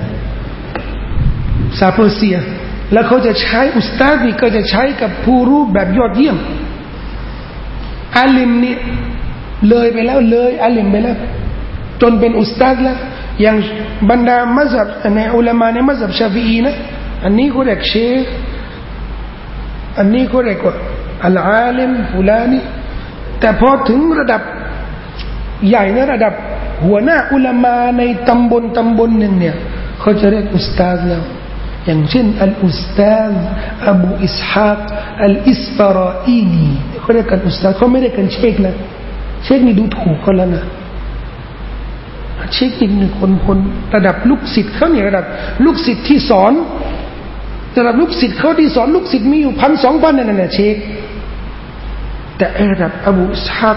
ภาษาเปอร์เซียแล้วเขาจะใช้อุสตาซนี่ก็จะใช้กับผู้รู้แบบยอดเยี่ยมอาลิมนี่เลยไปแล้วเลยอาลิมไปแล้วจนเป็นอุสตาซแล้วอย่างบรรดามัซฮับในอุลามะในมัซฮับชาฟิอีนะอันนี้เขาเรียกเชคอันนี้เขาเรียกว่าอัลอาลิมฟุลานีแต่พอถึงระดับใหญ่นะระดับหัวหน้าอุลามะในตำบลหนึ่งเนี่ยเขาจะเรียกอุสตาซแล้วอย่างเช่นอัลอุสตาซอบูอิสฮากอัลอิสฟาราอีนีเขาเรียกกันอุสตาซเขาไม่ได้กันเชคนะเชคนี่ดูถูกเขาแล้วนะเชคอีกหนึ่งคนระดับลูกศิษย์เขาเนี่ยระดับลูกศิษย์ที่สอนระดับลูกศิษย์เขาที่สอนลูกศิษย์มีอยู่ 1,000-2,000 นั่นน่ะเชคแต่ระดับอบูอิสฮาก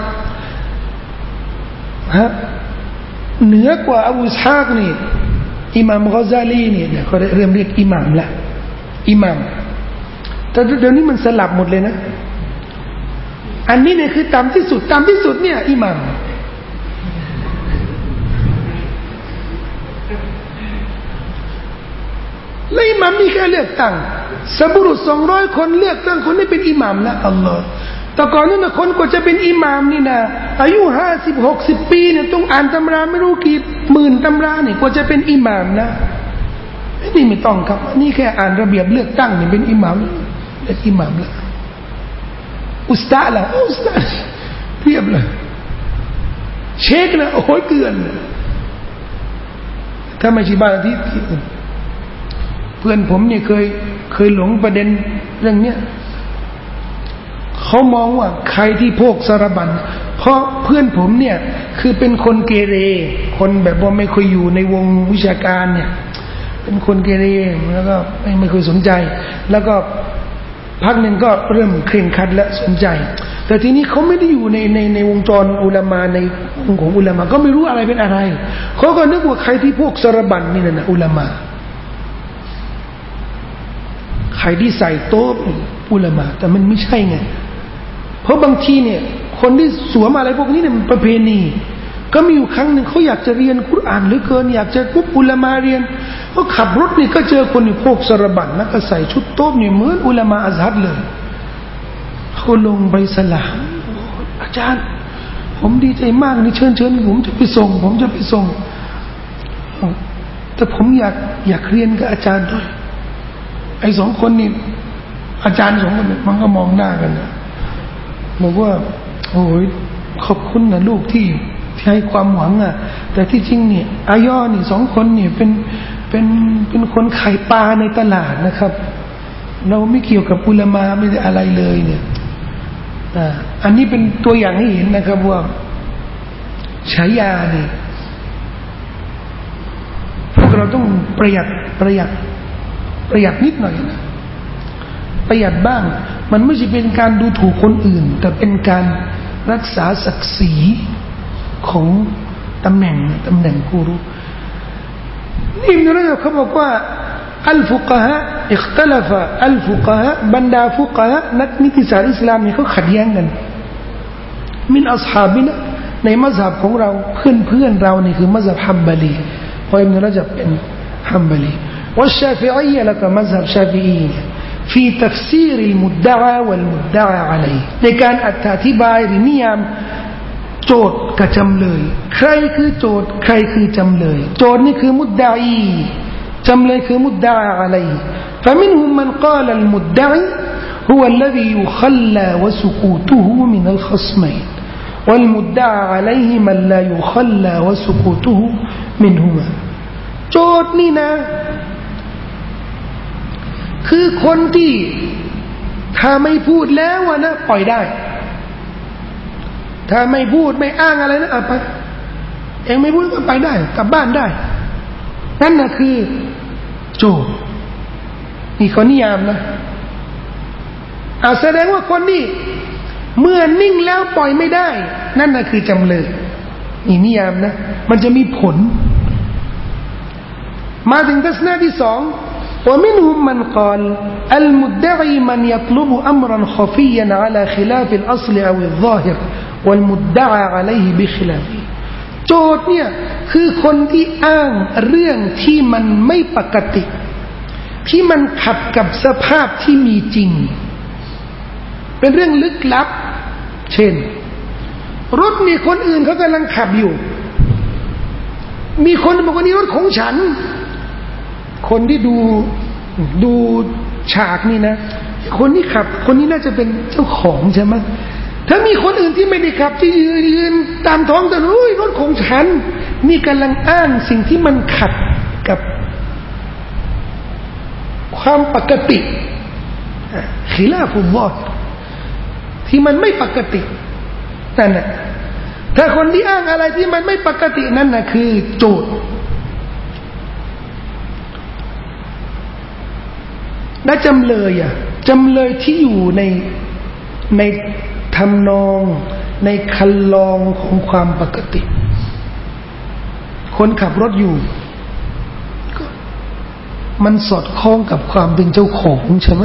เหนือกว่าอบูอิสฮากนี่อิหม่ามกอซาลีเนี่ยเขาเริ่มเรียกอิหม่ามละอิหม่ามแต่เดี๋ยวนี้มันสลับหมดเลยนะอันนี้เนี่ยคือต่ำที่สุดเนี่ยอิหม่ามและอิหม่ามมีแค่เลือกตั้งสบุรุษ200 คนเลือกตั้งคนนี้เป็นอิหม่ามละอัลลอฮ์แต่ก่อนนั้นนะคนกว่าจะเป็นอิหม่ามนี่นะอายุ50-60 ปีเนี่ยต้องอ่านตำราไม่รู้กี่หมื่นตำราเนี่ยกว่าจะเป็นอิหม่ามนะนี่ไม่ต้องครับนี่แค่อ่านระเบียบเลือกตั้งเนี่ยเป็นอิหม่ามเป็นอิหม่ามละอุสตาละอุสตาเทียบเลยเชคนะโอ้โหเกินถ้าไม่ใช่บ้านที่อื่นเพื่อนผมเนี่ยเคยหลงประเด็นเรื่องเนี้ยเขามองว่าใครที่พกสารบัญเพราะเพื่อนผมเนี่ยคือเป็นคนเกเรคนแบบว่าไม่ค่อยอยู่ในวงวิชาการเนี่ยเป็นคนเกเรแล้วก็ไม่เคยสนใจแล้วก็พักหนึ่งก็เริ่มเคร่งครัดและสนใจแต่ทีนี้เขาไม่ได้อยู่ในวงจรอุลามาในวงของอุลามาก็ไม่รู้อะไรเป็นอะไรเขาก็นึกว่าใครที่พวกสารบัญนี่นะอุลามาใครที่ใส่โต๊ะอุลามาแต่มันไม่ใช่ไงเพราะบางทีเนี่ยคนที่สวมอะไรพวกนี้เนี่ยมันประเพณีก็มีอยู่ครั้งหนึ่งเขาอยากจะเรียนกุรอานเหลือเกินอยากจะปุ๊บอุลามาเรียนเขาขับรถนี่ก็เจอคนอยู่พวกสารบัญแล้วก็ใส่ชุดโต๊ะเนี่ยเหมือนอุลามาอัซฮัรเลยเขาลงไปสลามอาจารย์ผมดีใจมากนี่เชิญผมจะไปส่งแต่ผมอยากเรียนกับอาจารย์ด้วยไอ้สองคนนี่อาจารย์สองคนมันก็มองหน้ากันนะบอกว่าโอ้ยขอบคุณนะลูกที่ให้ความหวังอ่ะแต่ที่จริงเนี่ยอายอนี่สองคนเนี่ยเป็นคนขายปลาในตลาดนะครับเราไม่เกี่ยวกับอุลามาไม่ได้อะไรเลยเนี่ยอันนี้เป็นตัวอย่างให้เห็นนะครับว่าฉายาเนี่ยพวกเราต้องประหยัดนิดหน่อยนะประหยัดบ้างมันไม่ใช่เป็นการดูถูกคนอื่นแต่เป็นการรักษาศักดิ์ศรีของตำแหน่งกูรูนี่อิบนุรอญับเขาบอกว่าอัลฟุกะฮะอิคตัลฟะอัลฟุกะฮะบรรดาฟุกะฮะนักนิติศาสตร์อิสลามนี่เขาขัดแย้งกันมินอัศฮาบินะในมัซฮับของเราเพื่อนเรานี่คือมัซฮับฮัมบะลีเพราะอิบนุรอญับเป็นฮัมบะลีوالشافعية لك مذهب شافعي في تفسير المدعى والمدعى عليه ในการอธิบายหรือนิยามโจทย์กับจำเลยใครคือโจทย์ใครคือจำเลยโจทย์นี่คือมุดดะอีจำเลยคือมุดดะอาอะลัย فمنهم من قال المدعي هو الذي يخلى وسكوته من الخصمين والمدعى عليه من لا يخلى وسكوته منهما โจทย์นี่นะคือคนที่ถ้าไม่พูดแล้วนะปล่อยได้ถ้าไม่พูดไม่อ้างอะไรนะไปเองไม่พูดก็ไปได้กลับบ้านได้นั่นนะคือโจทย์นี่เขานิยามนะแสดงว่าคนนี้เมื่อนิ่งแล้วปล่อยไม่ได้นั่นนะคือจำเลยนี่นิยามนะมันจะมีผลมาถึงทัศนะที่สองومنهم من قال المدعي من يطلب أمرا خفيا على خلاف الأصل أو الظاهر والمدعى عليه بخلافه โจทย์เนี่ยคือคนที่อ้างเรื่องที่มันไม่ปกติที่มันขัดกับสภาพที่มีจริงเป็นเรื่องลึกลับเช่นรถนี่คนอื่นเขากำลังขับอยู่มีคนบอกว่านี่รถของฉันคนที่ดูฉากนี่นะคนที่ขับคนนี้น่าจะเป็นเจ้าของใช่ไหมถ้ามีคนอื่นที่ไม่ได้ขับที่ยืนตามท้องถนนรถของฉันนี่กำลังอ้างสิ่งที่มันขัดกับความปกติขิลาฟุลลอฮ์ที่มันไม่ปกตินั่นน่ะถ้าคนที่อ้างอะไรที่มันไม่ปกตินั่นน่ะคือโจทย์และจำเลยที่อยู่ในทำนองในคันลองของความปกติคนขับรถอยู่ก็มันสอดคล้องกับความเป็นเจ้าของใช่ไหม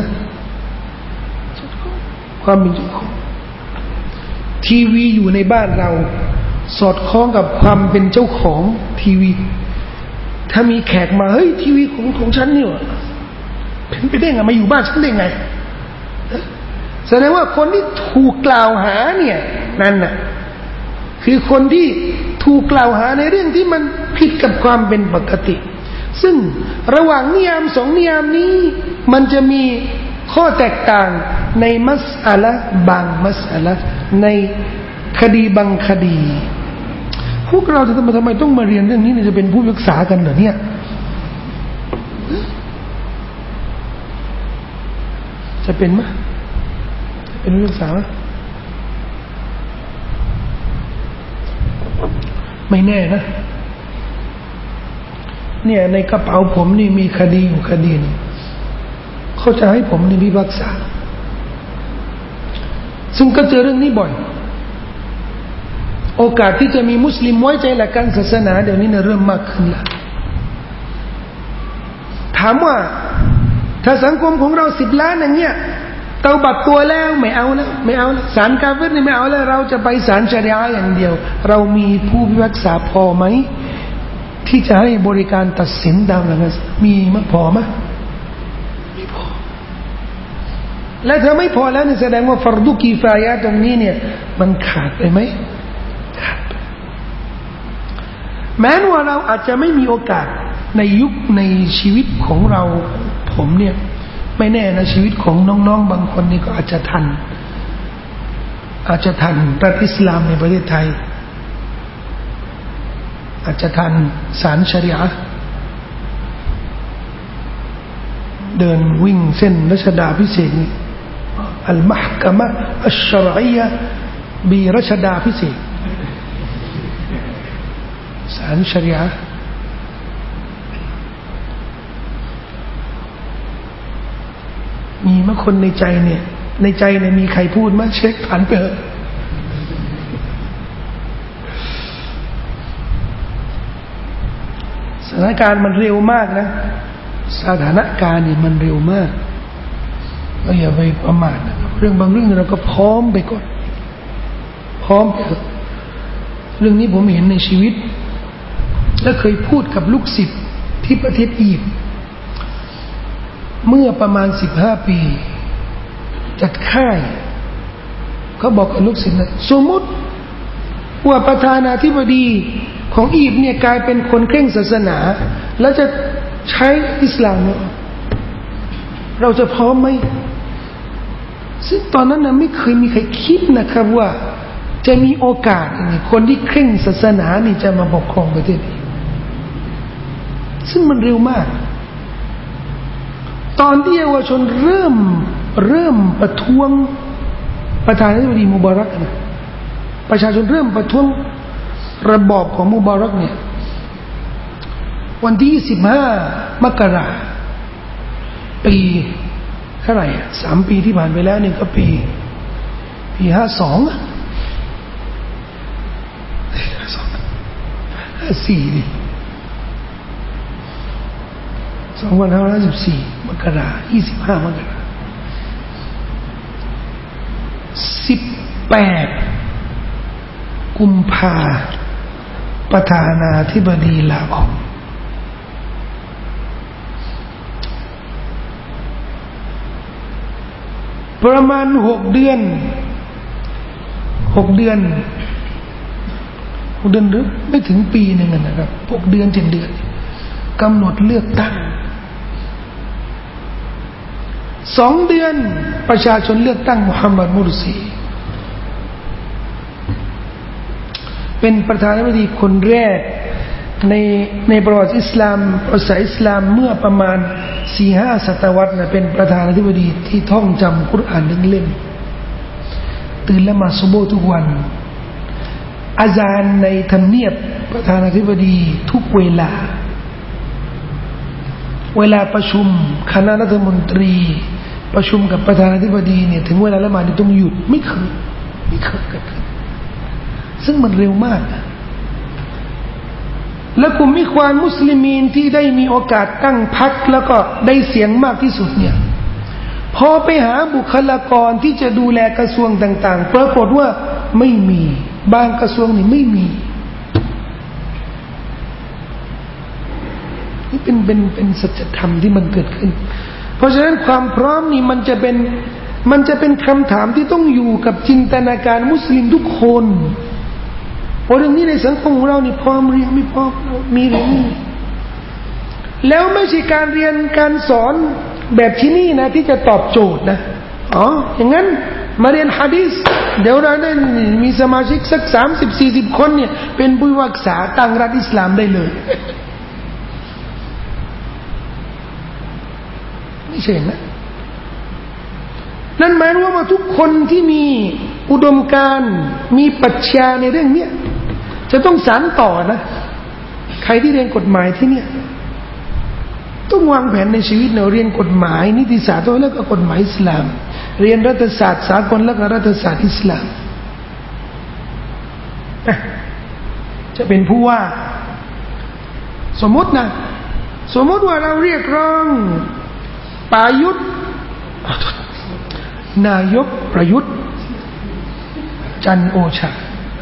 ความเป็นเจ้าของทีวีอยู่ในบ้านเราสอดคล้องกับความเป็นเจ้าของทีวีถ้ามีแขกมาเฮ้ยทีวีของฉันนี่วะเป็นไปได้ไงมาอยู่บ้านฉันได้ไงแสดงว่าคนที่ถูกกล่าวหาเนี่ยนั่นน่ะคือคนที่ถูกกล่าวหาในเรื่องที่มันผิดกับความเป็นปกติซึ่งระหว่างนิยามสองนิยามนี้มันจะมีข้อแตกต่างในมัสอะละบางมัสอะละในคดีบางคดีพวกเราจะทำไมต้องมาเรียนเรื่องนี้จะเป็นผู้ศึกษากันเหรอเนี่ยจะเป็นไหมเป็นผู้ศึกษาไหมไม่แน่นะเนี่ยในกระเป๋าผมนี่มีคดีอยู่คดีนึงเขาจะให้ผมนี่พิพากษาซึ่งก็เจอเรื่องนี้บ่อยโอกาสที่จะมีมุสลิมไว้ใจหลักการศาสนาเดี๋ยวนี้เริ่มมากขึ้นแล้วถามว่าถ้าสังคมของเรา10 ล้านอย่างเงี้ยเตาบัดตัวแล้วไม่เอาแล้วศาลกาเฟรนี่ไม่เอาแล้วเราจะไปศาลชะรีอะห์อย่างเดียวเรามีผู้พิพากษาพอไหมที่จะให้บริการตัดสินตามหลักการมีมั้ยพอมั้ยไม่พอและถ้าไม่พอแล้วนี่แสดงว่าฟัรดุกิฟายะตรงนี้เนี่ยมันขาดไปไหมขาดไปแม้ว่าเราอาจจะไม่มีโอกาสในยุคในชีวิตของเราผมเนี่ยไม่แน่นะชีวิตของน้องๆบางคนนี่ก็อาจจะทันรัฐอิสลามในประเทศไทยอาจจะทันศาลชะรีอะห์เดินวิ่งเส้นรัชดาพิเศษอัลมะห์กะมะฮ์อัชชะรีอะห์บีรัชดาพิเศษศาลชะรีอะห์มีมั้ยคนในใจเนี่ยมีใครพูดมั้ยเช็คผ่านไปเถอะสถานการณ์มันเร็วมากนะสถานการณ์นี่มันเร็วมากเราอย่าไปประมาทเรื่องบางเรื่องเราก็พร้อมไปก่อนพร้อมไปเถอะเรื่องนี้ผมเห็นในชีวิตและเคยพูดกับลูกศิษย์ที่ประเทศอียิปต์เมื่อประมาณ15 ปีจัดค่ายเขาบอกกับลูกศิษย์นะสมมติว่าประธานาธิบดีของอียิปต์เนี่ยกลายเป็นคนเคร่งศาสนาแล้วจะใช้อิสลามเนี่ยเราจะพร้อมไหมซึ่งตอนนั้นนะไม่เคยมีใครคิดนะครับว่าจะมีโอกาสคนที่เคร่งศาสนานี่จะมาปกครองประเทศนี้ซึ่งมันเร็วมากตอนที่เยาวชนเริ่มประท้วงประธานาธิบดีมุบารักนะประชาชนเริ่มประท้วงระบอบของมุบารักเนี่ยวันที่25 มกราคมปีเท่าไหร่3 ปีที่ผ่านไปแล้วนี่ก็ปี52 54นี่2514 มกราคม25 มกราคม18 กุมภาพันธ์ประธานาธิบดีลาออกประมาณ6 เดือนหรือไม่ถึงปีนึงนะครับ6 เดือน 7 เดือนกำหนดเลือกตั้ง2 เดือนประชาชนเลือกตั้งมุฮัมมัดมุรซีเป็นประธานาธิบดีคนแรกในประวัติอิสลามภาษาอิสลามเมื่อประมาณ 4-5 ศตวรรษนะเป็นประธานาธิบดีที่ท่องจำกุรอานทั้งเล่มตื่นละหมาดซุบฮ์ทุกวันอาซานในทำเนียบประธานาธิบดีทุกเวลาประชุมคณะรัฐมนตรีประชุมกับประธานาธิบดีเนี่ยถึงเวลาละหมาดต้องหยุดไม่เคยเกิดขึ้นซึ่งมันเร็วมากและกลุ่มอิควานมุสลิมีนที่ได้มีโอกาสตั้งพรรคแล้วก็ได้เสียงมากที่สุดเนี่ยพอไปหาบุคลากรที่จะดูแลกระทรวงต่างๆปรากฏว่าไม่มีบางกระทรวงนี่ไม่มีนี่เป็นสัจธรรมที่มันเกิดขึ้นเพราะฉะนั้นความพร้อมนี่มันจะเป็นคำถามที่ต้องอยู่กับจินตนาการมุสลิมทุกคนเพราะเรื่องนี้ในสังคมของเรานี่พร้อมเรียนไม่พร้อมมีหรือไม่แล้วไม่ใช่การเรียนการสอนแบบที่นี่นะที่จะตอบโจทย์นะอย่างนั้นมาเรียนหะดีษเดี๋ยวเราได้มีสมาชิกสัก 30-40 คนเนี่ยเป็นผู้พิพากษาตั้งรัฐอิสลามได้เลยไม่ใช่นะนั่นหมายความว่าทุกคนที่มีอุดมการณ์มีปรัชญาในเรื่องนี้จะต้องสานต่อนะใครที่เรียนกฎหมายที่เนี่ยต้องวางแผนในชีวิตเราเรียนกฎหมายนิติศาสตร์แล้วก็กฎหมายอิสลามเรียนรัฐศาสตร์สากลแล้วก็รัฐศาสตร์อิสลามจะเป็นผู้ว่าสมมติว่าเราเรียกร้องประยุทธ์นายกประยุทธ์จันทร์โอชา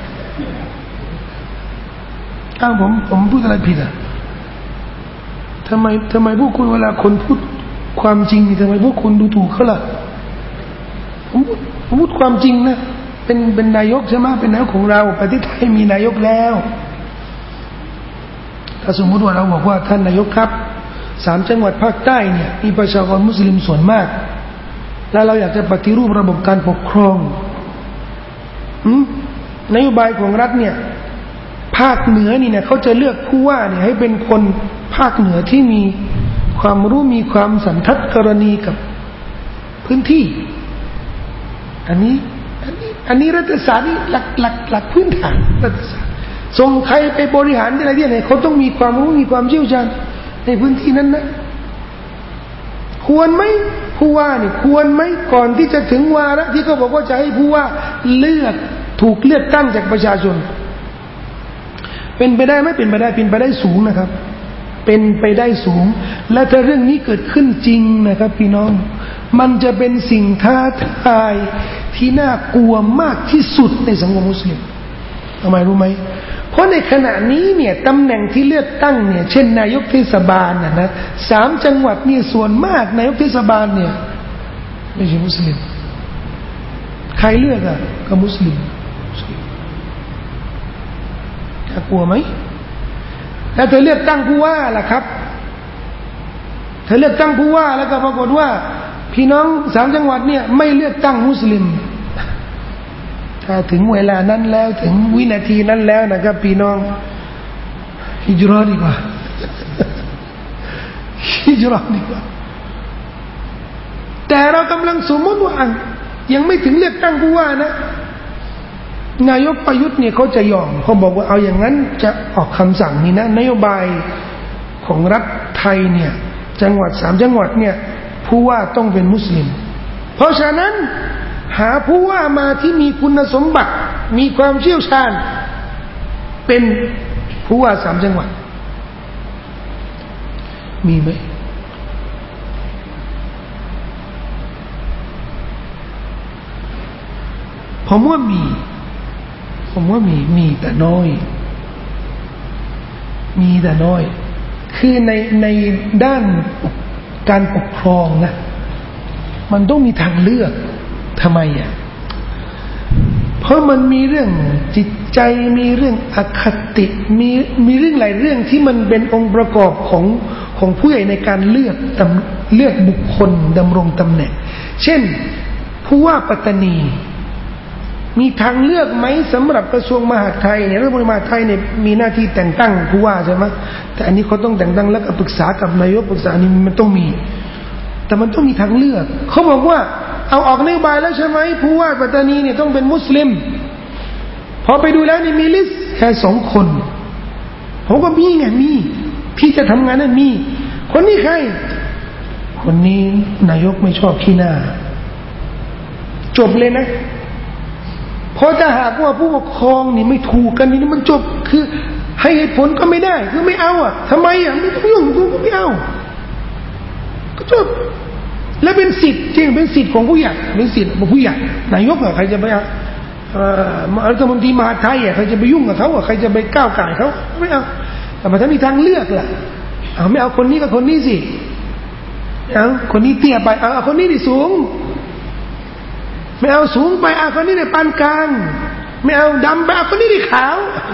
ผมพูดอะไรผิดอ่ะทำไมพวกคุณเวลาคนพูดความจริงนี่ทำไมพวกคุณดูถูกเขาล่ะผมพูดความจริงนะเป็นนายกใช่ไหมเป็นนายกของเราประเทศไทยมีนายกแล้วถ้าสมมติว่าเราบอกว่าท่านนายกครับ3 จังหวัดภาคใต้เนี่ยมีประชากรมุสลิมส่วนมากแล้วเราอยากจะปฏิรูประบบการปกครองนโยบายของรัฐเนี่ยภาคเหนือนี่เนี่ยเขาจะเลือกผู้ว่าเนี่ยให้เป็นคนภาคเหนือที่มีความรู้มีความสันทัดกรณีกับพื้นที่อันนี้รัฐศาสตร์นี่หลักพื้นฐานรัฐศาสตร์ส่งใครไปบริหารอะไรที่ไหนเขาต้องมีความรู้มีความเชี่ยวชาญในพื้นที่นั้นนะควรไหมผู้ว่านี่ควรไหมก่อนที่จะถึงวาระที่เขาบอกว่าจะให้ผู้ว่าถูกเลือกตั้งจากประชาชนเป็นไปได้ไหมเป็นไปได้สูงนะครับเป็นไปได้สูงและถ้าเรื่องนี้เกิดขึ้นจริงนะครับพี่น้องมันจะเป็นสิ่งท้าทายที่น่ากลัวมากที่สุดในสังคมมุสลิมทำไมรู้ไหมเพราะในขณะนี้เนี่ยตำแหน่งที่เลือกตั้งเนี่ยเช่นนายกเทศบาลนะ3 จังหวัดนี่ส่วนมากนายกเทศบาลเนี่ยไม่ใช่มุสลิมใครเลือกอ่ะก็มุสลิมน่ากลัวไหมแล้วเธอเลือกตั้งผู้ว่าล่ะครับเธอเลือกตั้งผู้ว่าแล้วก็ปรากฏว่าพี่น้อง3 จังหวัดเนี่ยไม่เลือกตั้งมุสลิมถ้าถึงเวลานั้นแล้วถึงวินาทีนั้นแล้วนะครับพี่น้องฮิจเราะห์ดีกว่าฮิจเราะห์ดีกว่าแต่เรากำลังสมมติว่ายังไม่ถึงเลือกตั้งผู้ว่านะนายกประยุทธ์เนี่ยเขาจะยอมเขาบอกว่าเอาอย่างนั้นจะออกคำสั่งนี้นะนโยบายของรัฐไทยเนี่ยจังหวัด3 จังหวัดเนี่ยผู้ว่าต้องเป็นมุสลิมเพราะฉะนั้นหาผู้ว่ามาที่มีคุณสมบัติมีความเชี่ยวชาญเป็นผู้ว่า3 จังหวัดมีไหมผมว่ามีแต่น้อยมีแต่น้อยคือในด้านการปกครองนะมันต้องมีทางเลือกทำไมอ่ะเพราะมันมีเรื่องจิตใจมีเรื่องอคติมีเรื่องหลายเรื่องที่มันเป็นองค์ประกอบของผู้ใหญ่ในการเลือกบุคคลดำรงตำแหน่งเช่นผู้ว่าปัตตานีมีทางเลือกไหมสำหรับกระทรวงมหาดไทยเนี่ยรัฐมนตรีมหาดไทยเนี่ยมีหน้าที่แต่งตั้งผู้ว่าใช่ไหมแต่อันนี้เขาต้องแต่งตั้งแล้วก็ปรึกษากับนายกปรึกษานี่มันต้องมีแต่มันต้องมีทางเลือกเขาบอกว่าเอาออกนโยบายแล้วใช่ไหมผู้ว่าปัตตานีเนี่ยต้องเป็นมุสลิมพอไปดูแล้วนี่มีลิสต์แค่2 คนผมก็มีไงมีที่จะทำงานนั้นมีคนนี้ใครคนนี้นายกไม่ชอบขี้หน้าจบเลยนะเพราะถ้าหากว่าผู้ปกครองนี่ไม่ถูกกันนี่มันจบคือให้เหตุผลก็ไม่ได้คือไม่เอาอ่ะทำไมอ่ะไม่ต้องยุ่งกูก็ไม่เอาก็จบและเป็นสิทธิ์จริงเป็นสิทธิ์ของผู้ใหญ่เป็นสิทธิ์ของผู้ใหญ่นายกอ่ะใครจะไปรัฐมนตรีมหาดไทยอ่ะใครจะไปยุ่งกับเขาอ่ะใครจะไปก้าวก่ายเขาไม่เอาแต่ถ้ามีทางเลือกล่ะไม่เอาคนนี้กับคนนี้สิเอาคนนี้เตี้ยไปเอาคนนี้ดิสูงไม่เอาสูงไปเอาคนนี้ในปานกลางไม่เอาดำไปเอาคนนี้ในขาว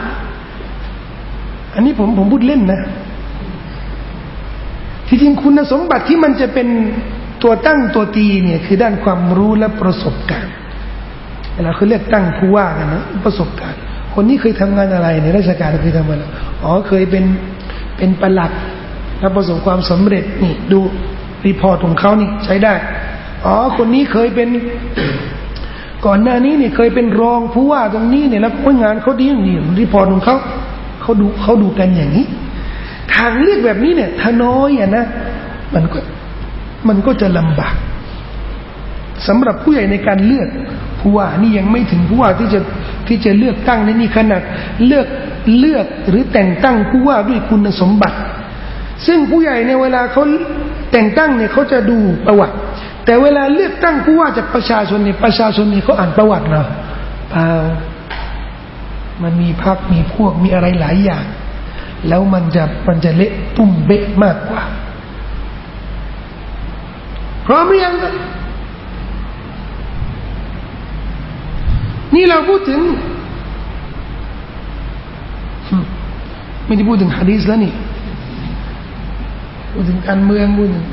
อันนี้ผมพูดเล่นนะที่จริงคุณสมบัติที่มันจะเป็นตัวตั้งตัวตีเนี่ยคือด้านความรู้และประสบการณ์เราเคยเลือกตั้งผู้ว่ากันนะประสบการณ์คนนี้เคยทำงานอะไรในราชการเคยทำอะไรเคยเป็นปลัดแล้วประสบความสำเร็จนี่ดูรีพอร์ตของเขานี่ใช้ได้คนนี้เคยเป็นก่อนหน้านี้เนี่ยเคยเป็นรองผู้ว่าตรงนี้เนี่ยแล้วงานเขาดีนี่รีพอร์ตของเขาดูกันอย่างนี้ทางเลือกแบบนี้เนี่ยถ้าน้อยอ่ะนะมันก็จะลำบากสำหรับผู้ใหญ่ในการเลือกผู้ว่านี่ยังไม่ถึงผู้ว่าที่จะเลือกตั้งนี่ขนาดเลือกหรือแต่งตั้งผู้ว่าด้วยคุณสมบัติซึ่งผู้ใหญ่ในเวลาเขาแต่งตั้งเนี่ยเขาจะดูประวัติแต่เวลาเลือกตั้งผู้ว่าจากประชาชนเนี่ยเขาอ่านประวัติเหรอเปล่ามันมีพรรคมีพวกมีอะไรหลายอย่างแล้วมันจะเละตุ้มเบะมากกว่าพร้อมหรือยังนี่เราพูดถึงไม่ได้พูดถึงหะดีษแล้วนี่พูดถึงการเมืองพูดถึง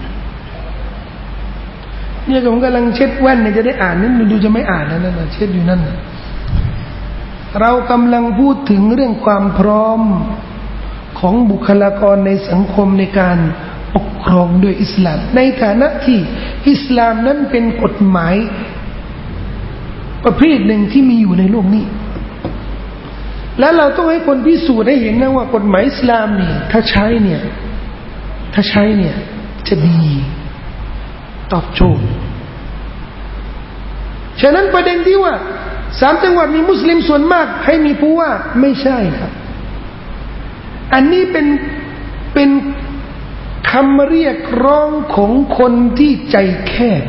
เนี่ยผมกำลังเช็ดแว่นเนี่ยจะได้อ่านนั่นดูจะไม่อ่านแล้วนั่นเช็ดอยู่นั่นเรากำลังพูดถึงเรื่องความพร้อมของบุคลากรในสังคมในการปกครองด้วยอิสลามในฐานะที่อิสลามนั้นเป็นกฎหมายประเภทหนึ่งที่มีอยู่ในโลกนี้แล้วเราต้องให้คนพิสูจน์ให้เห็นนะว่ากฎหมายอิสลามนี่ถ้าใช้เนี่ยจะดีตอบโจทย์ฉะนั้นประเด็นที่ว่า3 จังหวัดมีมุสลิมส่วนมากให้มีผู้ว่าไม่ใช่ครับอันนี้เป็นคำเรียกร้องของคนที่ใจแคบ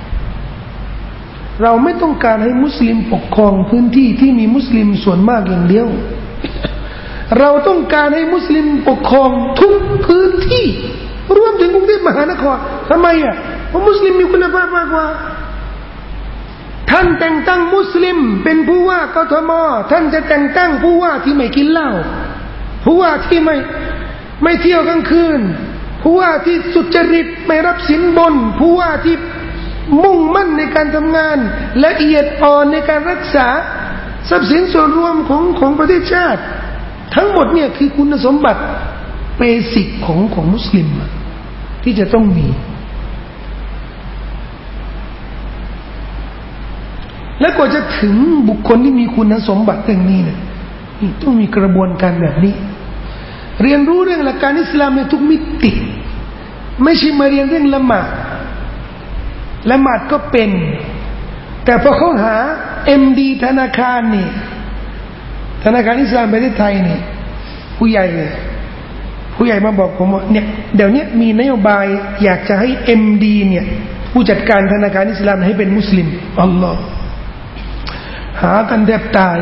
เราไม่ต้องการให้มุสลิมปกครองพื้นที่ที่มีมุสลิมส่วนมากอย่างเดียวเราต้องการให้มุสลิมปกครองทุกพื้นที่รวมถึงกรุงเทพมหานครทำไมเพราะมุสลิมมีคุณภาพมากกว่าท่านแต่งตั้งมุสลิมเป็นผู้ว่ากทมท่านจะแต่งตั้งผู้ว่าที่ไม่กินเหล้าผู้ว่าที่ไม่เที่ยวกลางคืนผู้ว่าที่สุจริตไม่รับสินบนผู้ว่าที่มุ่งมั่นในการทำงานละเอียดอ่อนในการรักษาทรัพย์สินส่วนรวมของประเทศชาติทั้งหมดเนี่ยคือคุณสมบัติเบสิกของมุสลิมที่จะต้องมีและกว่าจะถึงบุคคลที่มีคุณสมบัติอย่างนี้เนี่ยต้องมีกระบวนการแบบนี้เรียนรู้เรื่องหลักการอิสลามในทุกมิติไม่ใช่มาเรียนเรื่องละหมาดก็เป็นแต่พอเขาหา MD ธนาคารนี่ธนาคารอิสลามประเทศไทยนี่ผู้ใหญ่มาบอกผมว่าเนี่ยเดี๋ยวนี้มีนโยบายอยากจะให้ MD เนี่ยผู้จัดการธนาคารอิสลามให้เป็นมุสลิมอัลลอฮ์หากันแทบตาย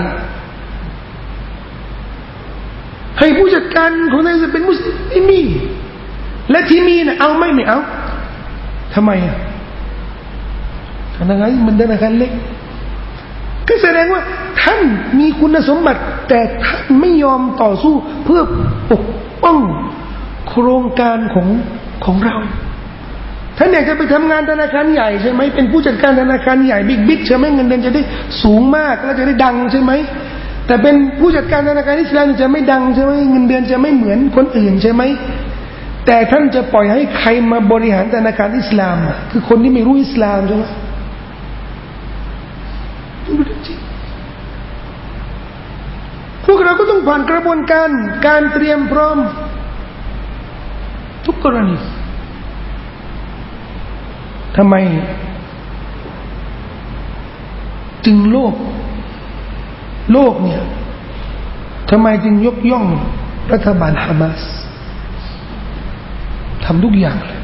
ให้ผู้จัดการของนายจะเป็นมุสลิมไม่มีและที่มีน่ะเอาไม่เอาทำไมธนาคารมันธนาคารเล็กก็แสดงว่าท่านมีคุณสมบัติแต่ท่านไม่ยอมต่อสู้เพื่อปกป้องโครงการของเราท่านอยากจะไปทำงานธนาคารใหญ่ใช่ไหมเป็นผู้จัดการธนาคารใหญ่บิ๊กใช่ไหมเงินเดือนจะได้สูงมากแล้วจะได้ดังใช่ไหมแต่เป็นผู้จัดการธนาคารอิสลามจะไม่ดังใช่ไหมเงินเดือนจะไม่เหมือนคนอื่นใช่ไหมแต่ท่านจะปล่อยให้ใครมาบริหารธนาคารอิสลามคือคนที่ไม่รู้อิสลามใช่ไหมพวกเราก็ต้องผ่านกระบวนการเตรียมพร้อมทุกกรณีทำไมจึงโลกเนี่ยทำไมจึงยกย่องรัฐบาลฮามาสทำทุกอย่างเลย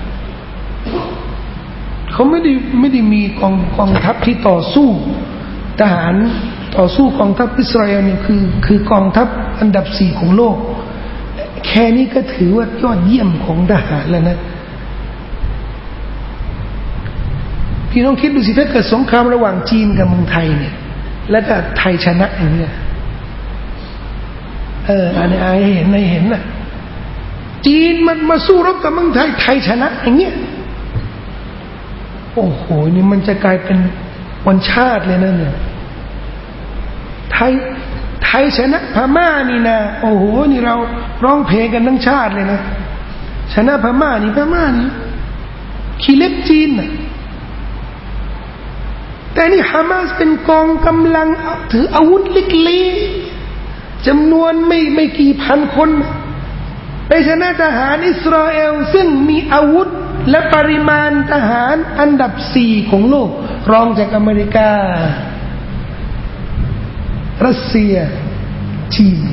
เขาไม่ได้มีกองทัพที่ต่อสู้ทหารต่อสู้กองทัพอิสราเอลเนี่ยคือกองทัพอันดับ4ของโลกแค่นี้ก็ถือว่ายอดเยี่ยมของทหารแล้วนะพี่น้องคิดดูสิถ้าเกิดสงครามระหว่างจีนกับเมืองไทยเนี่ยแล้วก็ไทยชนะอย่างนี้อันนี้ให้เห็นนะจีนมันมาสู้รบกับเมืองไทยชนะอย่างเงี้ยโอ้โหนี่มันจะกลายเป็นวันชาติเลยนะเนี่ยไทยชนะพม่านี่นะโอ้โหนี่เราร้องเพลงกันทั้งชาติเลยนะชนะพม่านี่ขี้เล็บจีนน่ะแต่นี่ฮามาสเป็นกองกำลังถืออาวุธเล็กๆจำนวนไม่กี่พันคนไปชนะทหารอิสราเอลซึ่งมีอาวุธและปริมาณทหารอันดับ4ของโลกรองจากอเมริการัสเซียจีน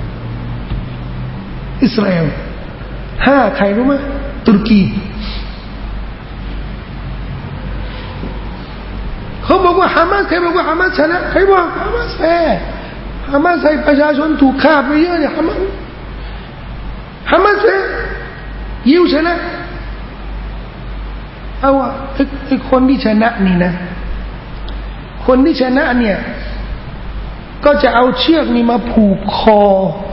อิสราเอล5ใครรู้ไหมตุรกีเขาบอกว่าฮามาสใครบอกว่าฮามาสชนะใครบอกฮามาสแพ้ฮามาสให้ประชาชนถูกฆ่าไปเยอะเนี่ยฮามาสแพ้ยิวชนะเอาว่าไอ้คนที่ชนะนี่นะคนที่ชนะเนี่ยก็จะเอาเชือกนี่มาผูกคอ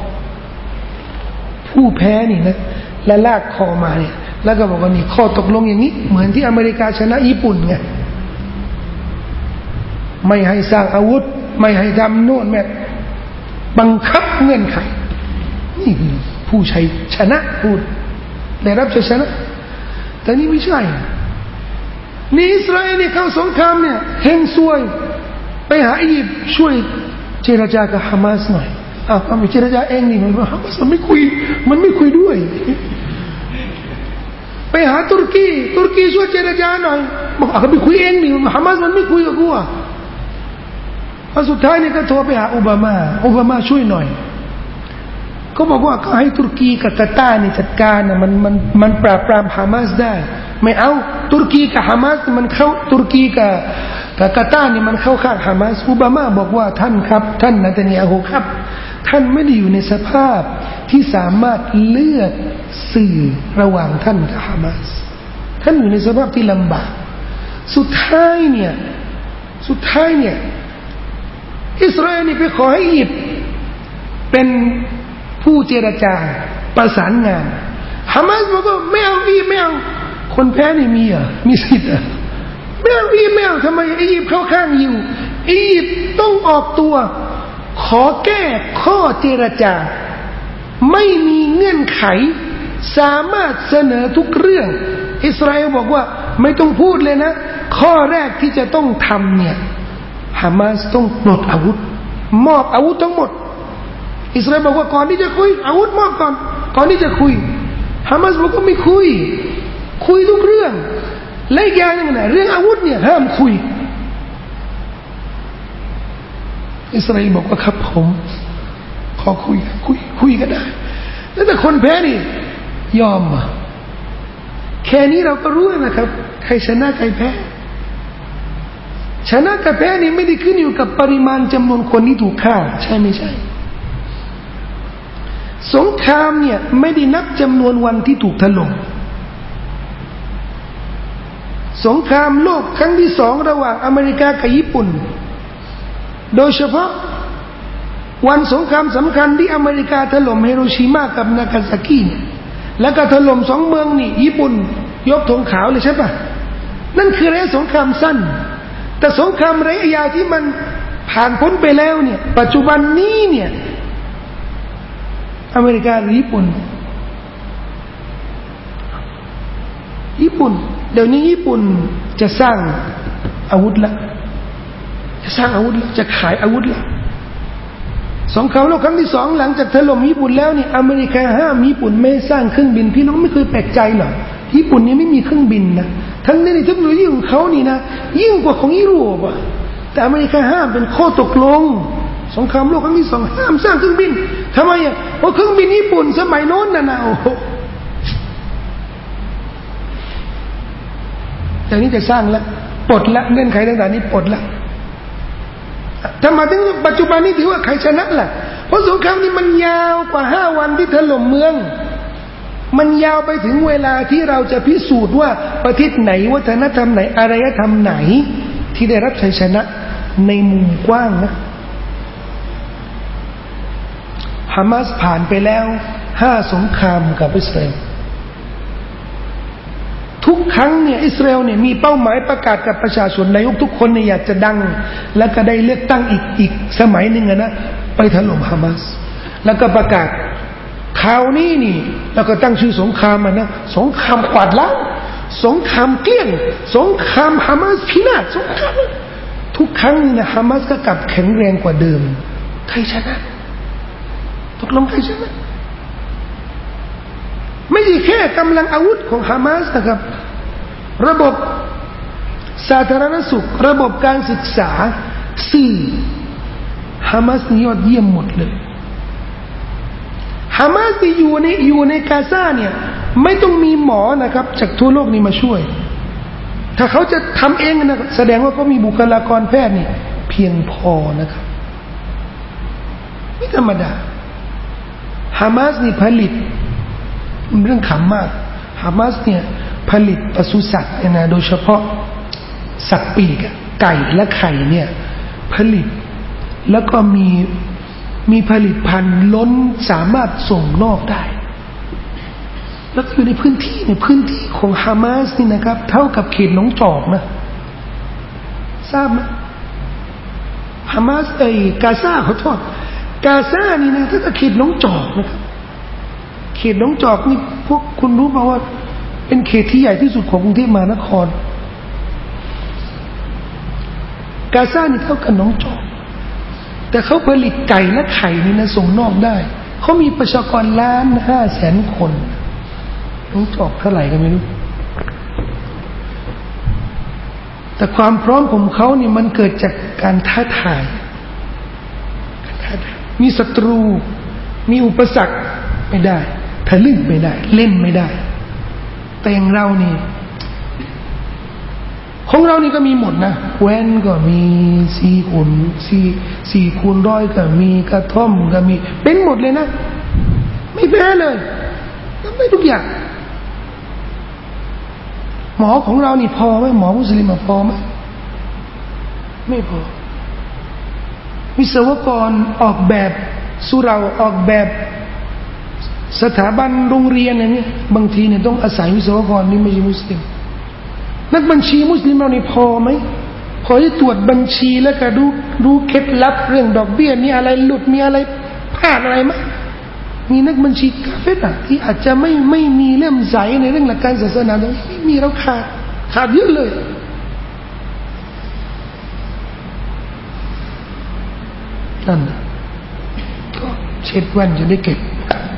ผู้แพ้นี่นะและลากคอมาเนี่ยแล้วก็บอกว่านี่ข้อตกลงอย่างนี้เหมือนที่อเมริกาชนะญี่ปุ่นไงไม่ให้สร้างอาวุธไม่ให้ทำโน่นแม่บังคับเงื่อนไขนี่คือผู้ชัยชนะพูดได้รับชัยชนะแต่นี่ไม่ใช่นี่อิสราเอลเนี่ยเข้าสงครามเนี่ยเฮงซวยไปหาอียิปต์ช่วยเจรจากับฮามาสหน่อยเอาไปเจรจาเองนี่มันฮามาสมันไม่คุยด้วยไปหาตุรกีช่วยเจรจาหน่อยบอกเอาไปคุยเองนี่ฮามาสมันไม่คุยกับกูอ่ะสุดท้ายนี่ก็โทรไปหาโอบามาช่วยหน่อยก็บอกว่าก็ให้ตุรกีกับกาตาร์นี่จัดการนะมันปราบปรามฮามาสได้ไม่เอาตุรกีกับฮามาสมันเข้าตุรกีกับกาตาร์นี่มันเข้าข้างฮามาสโอบามาบอกว่าท่านครับท่านเนทันยาฮูครับท่านไม่ได้อยู่ในสภาพที่สามารถเลือกสื่อระหว่างท่านกับฮามาสท่านอยู่ในสภาพที่ลำบากสุดท้ายเนี่ยอิสราเอลนี่ไปขอให้อียิปต์เป็นผู้เจรจาประสานงานฮามาสบอกว่าไม่เอาอียิปต์ไม่เอาคนแพ้นี่มีสิทธิ์ไม่เอาอียิปต์ไม่เอาทำไมอียิปต์เข้าข้างอยู่อียิปต์ต้องออกตัวขอแก้ข้อเจรจาไม่มีเงื่อนไขสามารถเสนอทุกเรื่องอิสราเอลบอกว่าไม่ต้องพูดเลยนะข้อแรกที่จะต้องทำเนี่ยฮามาสต้องปลดอาวุธมอบอาวุธทั้งหมดอิสราเอลบอกว่าก่อนที่จะคุยอาวุธมอบก่อนที่จะคุยฮามาสบอกว่าไม่คุยทุกเรื่องและอีกอย่างนึงนะเรื่องอาวุธเนี่ยห้ามคุยอิสราเอลบอกว่าครับผมขอคุยก็ได้แล้วแต่คนแพ้นี่ยอมแค่นี้เราก็รู้นะครับใครชนะใครแพ้ชนะกับแพ้นี่ไม่ได้ขึ้นอยู่กับปริมาณจำนวนคนที่ถูกฆ่าใช่ไม่ใช่สงครามเนี่ยไม่ได้นับจำนวนวันที่ถูกถล่มสงครามโลกครั้งที่2ระหว่างอเมริกากับญี่ปุ่นโดยเฉพาะวันสงครามสำคัญที่อเมริกาถล่มฮิโรชิมากับนากาซากิแล้วก็ถล่ม2เมืองนี่ญี่ปุ่นยกธงขาวเลยใช่ปะนั่นคือระยะสงครามสั้นแต่สงครามระยะยาวที่มันผ่านพ้นไปแล้วเนี่ยปัจจุบันนี้เนี่ยอเมริกาหรือญี่ปุ่นเดี๋ยวนี้ญี่ปุ่นจะสร้างอาวุธละจะขายอาวุธละสงครามโลกครั้งที่2หลังจากถล่มญี่ปุ่นแล้วเนี่ยอเมริกาห้ามญี่ปุ่นไม่สร้างเครื่องบินพี่น้องไม่เคยแปลกใจหรอญี่ปุ่นนี่ไม่มีเครื่องบินนะทั้งนี้เทคโนโลยีของเขานี่นะยิ่งกว่าของยุโรปอ่ะแต่อเมริกาห้ามเป็นข้อตกลงสงครามโลกครั้งที่2ห้ามสร้างเครื่องบินทำไมอ่ะเพราะเครื่องบินญี่ปุ่นสมัยโน้นน่ะโอ้โหแต่นี้จะสร้างแล้วปลดละเงื่อนไขต่างๆนี้ปลดละถ้ามาถึงปัจจุบันนี้ถือว่าใครชนะล่ะเพราะสงครามนี้มันยาวกว่า5วันที่ถล่มเมืองมันยาวไปถึงเวลาที่เราจะพิสูจน์ว่าประเทศไหนวัฒนธรรมไหนอารยธรรมไหนที่ได้รับชัยชนะในมุมกว้างนะฮามาสผ่านไปแล้ว5สงครามกับอิสราเอลทุกครั้งเนี่ยอิสราเอลเนี่ยมีเป้าหมายประกาศกับประชาชนนายกทุกคนเนี่ยอยากจะดังและก็ได้เลือกตั้งอีกสมัยหนึ่งนะไปถล่มฮามาสแล้วก็ประกาศคราวนี้นี่แล้วก็ตั้งชื่อสงครามนะสงครามกวาดล้างสงครามเกลี้ยงสงครามฮามาสพินาศสงครามทุกครั้งนี่นะฮามาสก็กลับแข็งแรงกว่าเดิมใครชนะตกลงใครชนะไม่ใช่แค่กำลังอาวุธของฮามาสนะครับระบบสาธารณสุขระบบการศึกษาสื่อฮามาสนี่ยอดเยี่ยมหมดเลยฮามาสที่อยู่ในกาซาเนี่ยไม่ต้องมีหมอนะครับจากทั่วโลกนี่มาช่วยถ้าเขาจะทำเองนะแสดงว่าเขามีบุคลากรแพทย์นี่เพียงพอนะครับไม่ธรรมดาฮามาสนี่ผลิตเรื่องขำมากฮามาสเนี่ยผลิตปศุสัตว์นะโดยเฉพาะสัตว์ปีกไก่และไข่เนี่ยผลิตแล้วก็มีผลิตภัณฑ์ล้นสามารถส่งนอกได้แล้วอยู่ในพื้นที่ของฮามาสนี่นะครับเท่ากับเขตหนองจอกนะทราบไหมฮามาสกาซาขอโทษกาซานี่นะถ้าเขตหนองจอกนะครับเขตหนองจอกนี่พวกคุณรู้ป่าวว่าเป็นเขตที่ใหญ่ที่สุดของกรุงเทพมหานครกาซานี่เท่ากับหนองจอกแต่เขาผลิตไก่และไข่นี่นะส่งนอกได้เขามีประชากร1,500,000 คนหนองจอกเท่าไหร่ก็ไม่รู้แต่ความพร้อมของเขานี่มันเกิดจากการท้าทายมีศัตรูมีอุปสรรคไม่ได้ทะลึ่งไม่ได้เล่นไม่ได้แต่อย่างเรานี่ของเรานี่ก็มีหมดนะแว่นก็มี4 คูณ 100ก็มีกระท่อมก็มีเป็นหมดเลยนะไม่แพ้เลยทำได้ทุกอย่างหมอของเรานี่พอไหมหมอมุสลิมพอไหมไม่พอวิศวกรออกแบบสุเราออกแบบสถาบันโรงเรียนอะไรเนี่ยบางทีเนี่ยต้องอาศัยวิศวกรนี่ไม่ใช่มุสลิมนักบัญชีมุสลิมเรานี่พอไหมพอที่ตรวจบัญชีแล้วก็ดูเคล็ดลับเรื่องดอกเบี้ยมีอะไรหลุดมีอะไรพลาดอะไรไหมมีนักบัญชีกาเฟรที่อาจจะไม่มีเลื่อมใสในเรื่องหลักการศาสนาตรงนี้ไม่มีเราขาดเยอะเลยนั่นก็เช็ดแว่นจะได้เก็บ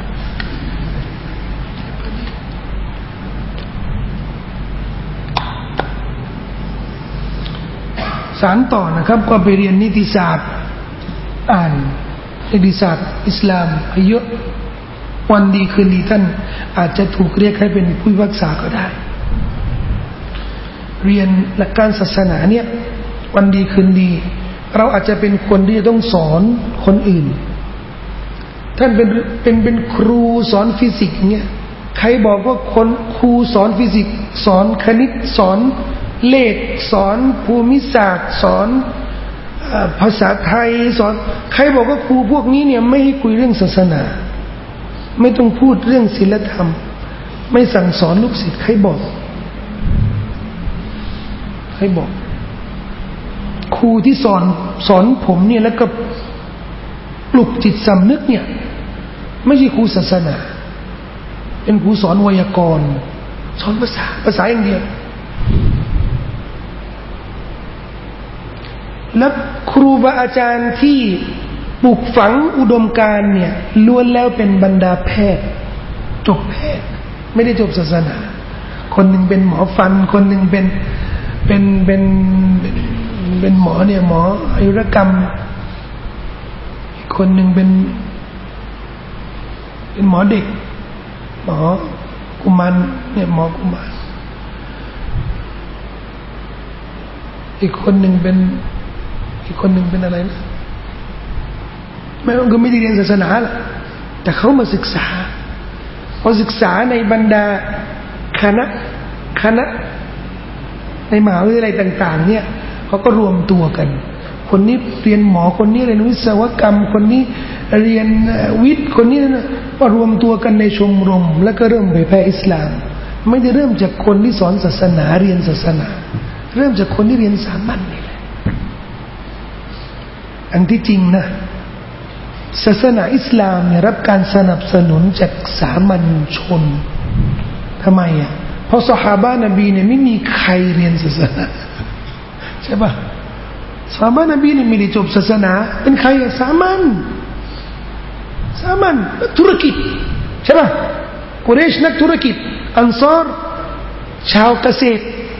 สารต่อนะครับก็ไปเรียนนิติศาสตร์อ่านนิติศาสตร์อิสลามเยอะวันดีคืนดีท่านอาจจะถูกเรียกให้เป็นผู้พิพากษาก็ได้เรียนหลักการศาสนาเนี่ยวันดีคืนดีเราอาจจะเป็นคนที่ต้องสอนคนอื่นท่านเป็นครูสอนฟิสิกส์เนี่ยใครบอกว่าคนครูสอนฟิสิกส์สอนคณิตสอนเลขสอนภูมิศาสตร์สอนภาษาไทยสอนใครบอกว่าครูพวกนี้เนี่ยไม่ให้คุยเรื่องศาสนาไม่ต้องพูดเรื่องศีลธรรมไม่สั่งสอนลูกศิษย์ใครบอกครูที่สอนผมเนี่ยแล้วก็ปลุกจิตสำนึกเนี่ยไม่ใช่ครูศาสนาเป็นครูสอนไวยากรณ์สอนภาษาอย่างเดียวและครูบาอาจารย์ที่ปลูกฝังอุดมการณ์เนี่ยล้วนแล้วเป็นบรรดาแพทย์จบแพทย์ไม่ได้จบศาสนาคนหนึ่งเป็นหมอฟันคนหนึ่งเป็นหมอเนี่ยหมออายุรกรรมอีกคนหนึ่งเป็นหมอเด็กหมอกุมารเนี่ยหมอกุมารอีกคนหนึ่งเป็นอะไรนะก็ไม่ได้เรียนศาสนาแหละแต่เขามาศึกษาพอศึกษาในบรรดาคณะในมหาวิทยาลัยต่างๆเนี่ยเขาก็รวมตัวกันคนนี้เรียนหมอคนนี้เรียนวิศวกรรมคนนี้เรียนวิทย์คนนี้นะก็รวมตัวกันในชมรมแล้วก็เริ่มเผยแพร่อิสลามไม่ได้เริ่มจากคนที่สอนศาสนาเรียนศาสนาเริ่มจากคนที่เรียนสามัญนี่แหละอันที่จริงนะศาสนาอิสลามเนี่ยรับการสนับสนุนจากสามัญชนทำไมอ่ะเพราะซอฮาบะห์นบีเนี่ยไม่มีใครเรียนศาสนาใช่ป่ะซอฮาบะห์นบีเนี่ยไม่ได้จบศาสนาเป็นใครอ่ะสามัญนักธุรกิจใช่ป่ะกุเรชนักธุรกิจอันซอรชาวเกษตร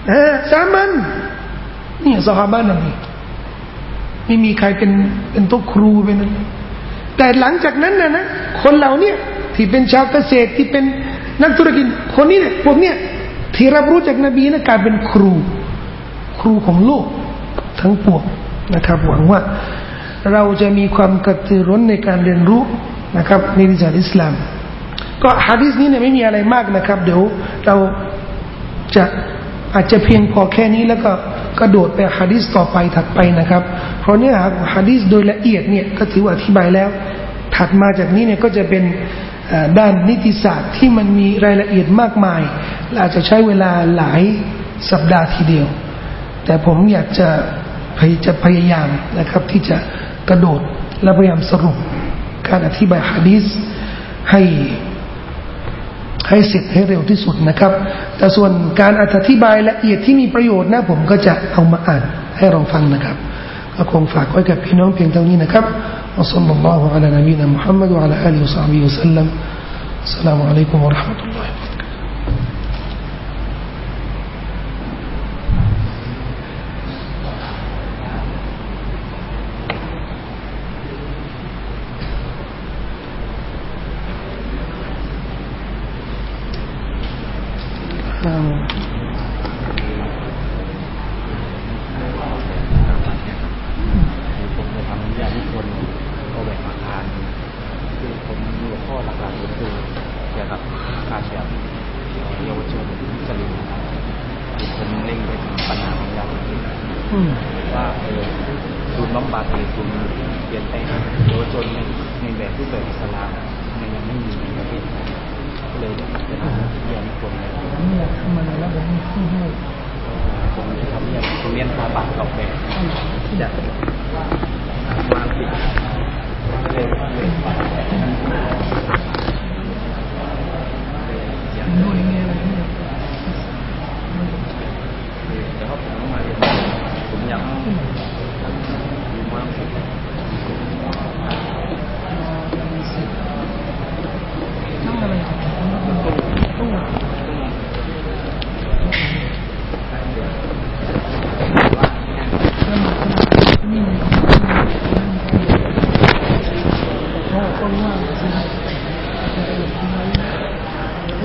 สามัญนี่ซอฮาบะห์นบีไม่มีใครเป็นตัวครูเป็นนั้นแต่หลังจากนั้นนะคนเหล่านี้ที่เป็นชาวเกษตรที่เป็นนักธุรกิจคนนี้เนี่ยพวกเนี้ยที่รับรู้จากนบีนะกลายเป็นครูของโลกทั้งปวงนะครับหวังว่าเราจะมีความกระตือรือร้นในการเรียนรู้นะครับในศาสนาอิสลามก็หะดีษนี้เนี่ยไม่มีอะไรมากนะครับเดี๋ยวเราจะอาจจะเพียงพอแค่นี้แล้วก็กระโดดไปหะดีษต่อไปถัดไปนะครับเพราะเนื้อหาของหะดีษโดยละเอียดเนี่ยก็ถือว่าอธิบายแล้วถัดมาจากนี้เนี่ยก็จะเป็นด้านนิติศาสตร์ที่มันมีรายละเอียดมากมายและอาจจะใช้เวลาหลายสัปดาห์ทีเดียวแต่ผมอยากจะพยายามนะครับที่จะกระโดดและพยายามสรุปการอธิบายหะดีษให้เสร็จให้เร็วที่สุดนะครับแต่ส่วนการอธิบายละเอียดที่มีประโยชน์นะผมก็จะเอามาอ่านให้เราฟังนะครับก็คงฝากไว้กับพี่น้องเพียงเท่านี้นะครับอัสลลัลลอฮุอะลานบีนะมุฮัมมัดวะอะลาอาลีฮิวะศอฮบิฮิวะซัลลัมอัสสลามุอะลัยกุมวะเราะห์มะตุลลอฮิว่าศูนย์บำบัดหรือศูนย์เปลี่ยนแปลงเยาวชนในแบบรูปแบบอิสลามมันยังไม่มีในประเทศไทยก็เลยจะทำเรียนคนนี่ทำมาแล้วผมไม่ให้ผมจะทำเรียนสถาบันออกแบบที่จะมาปิดเลย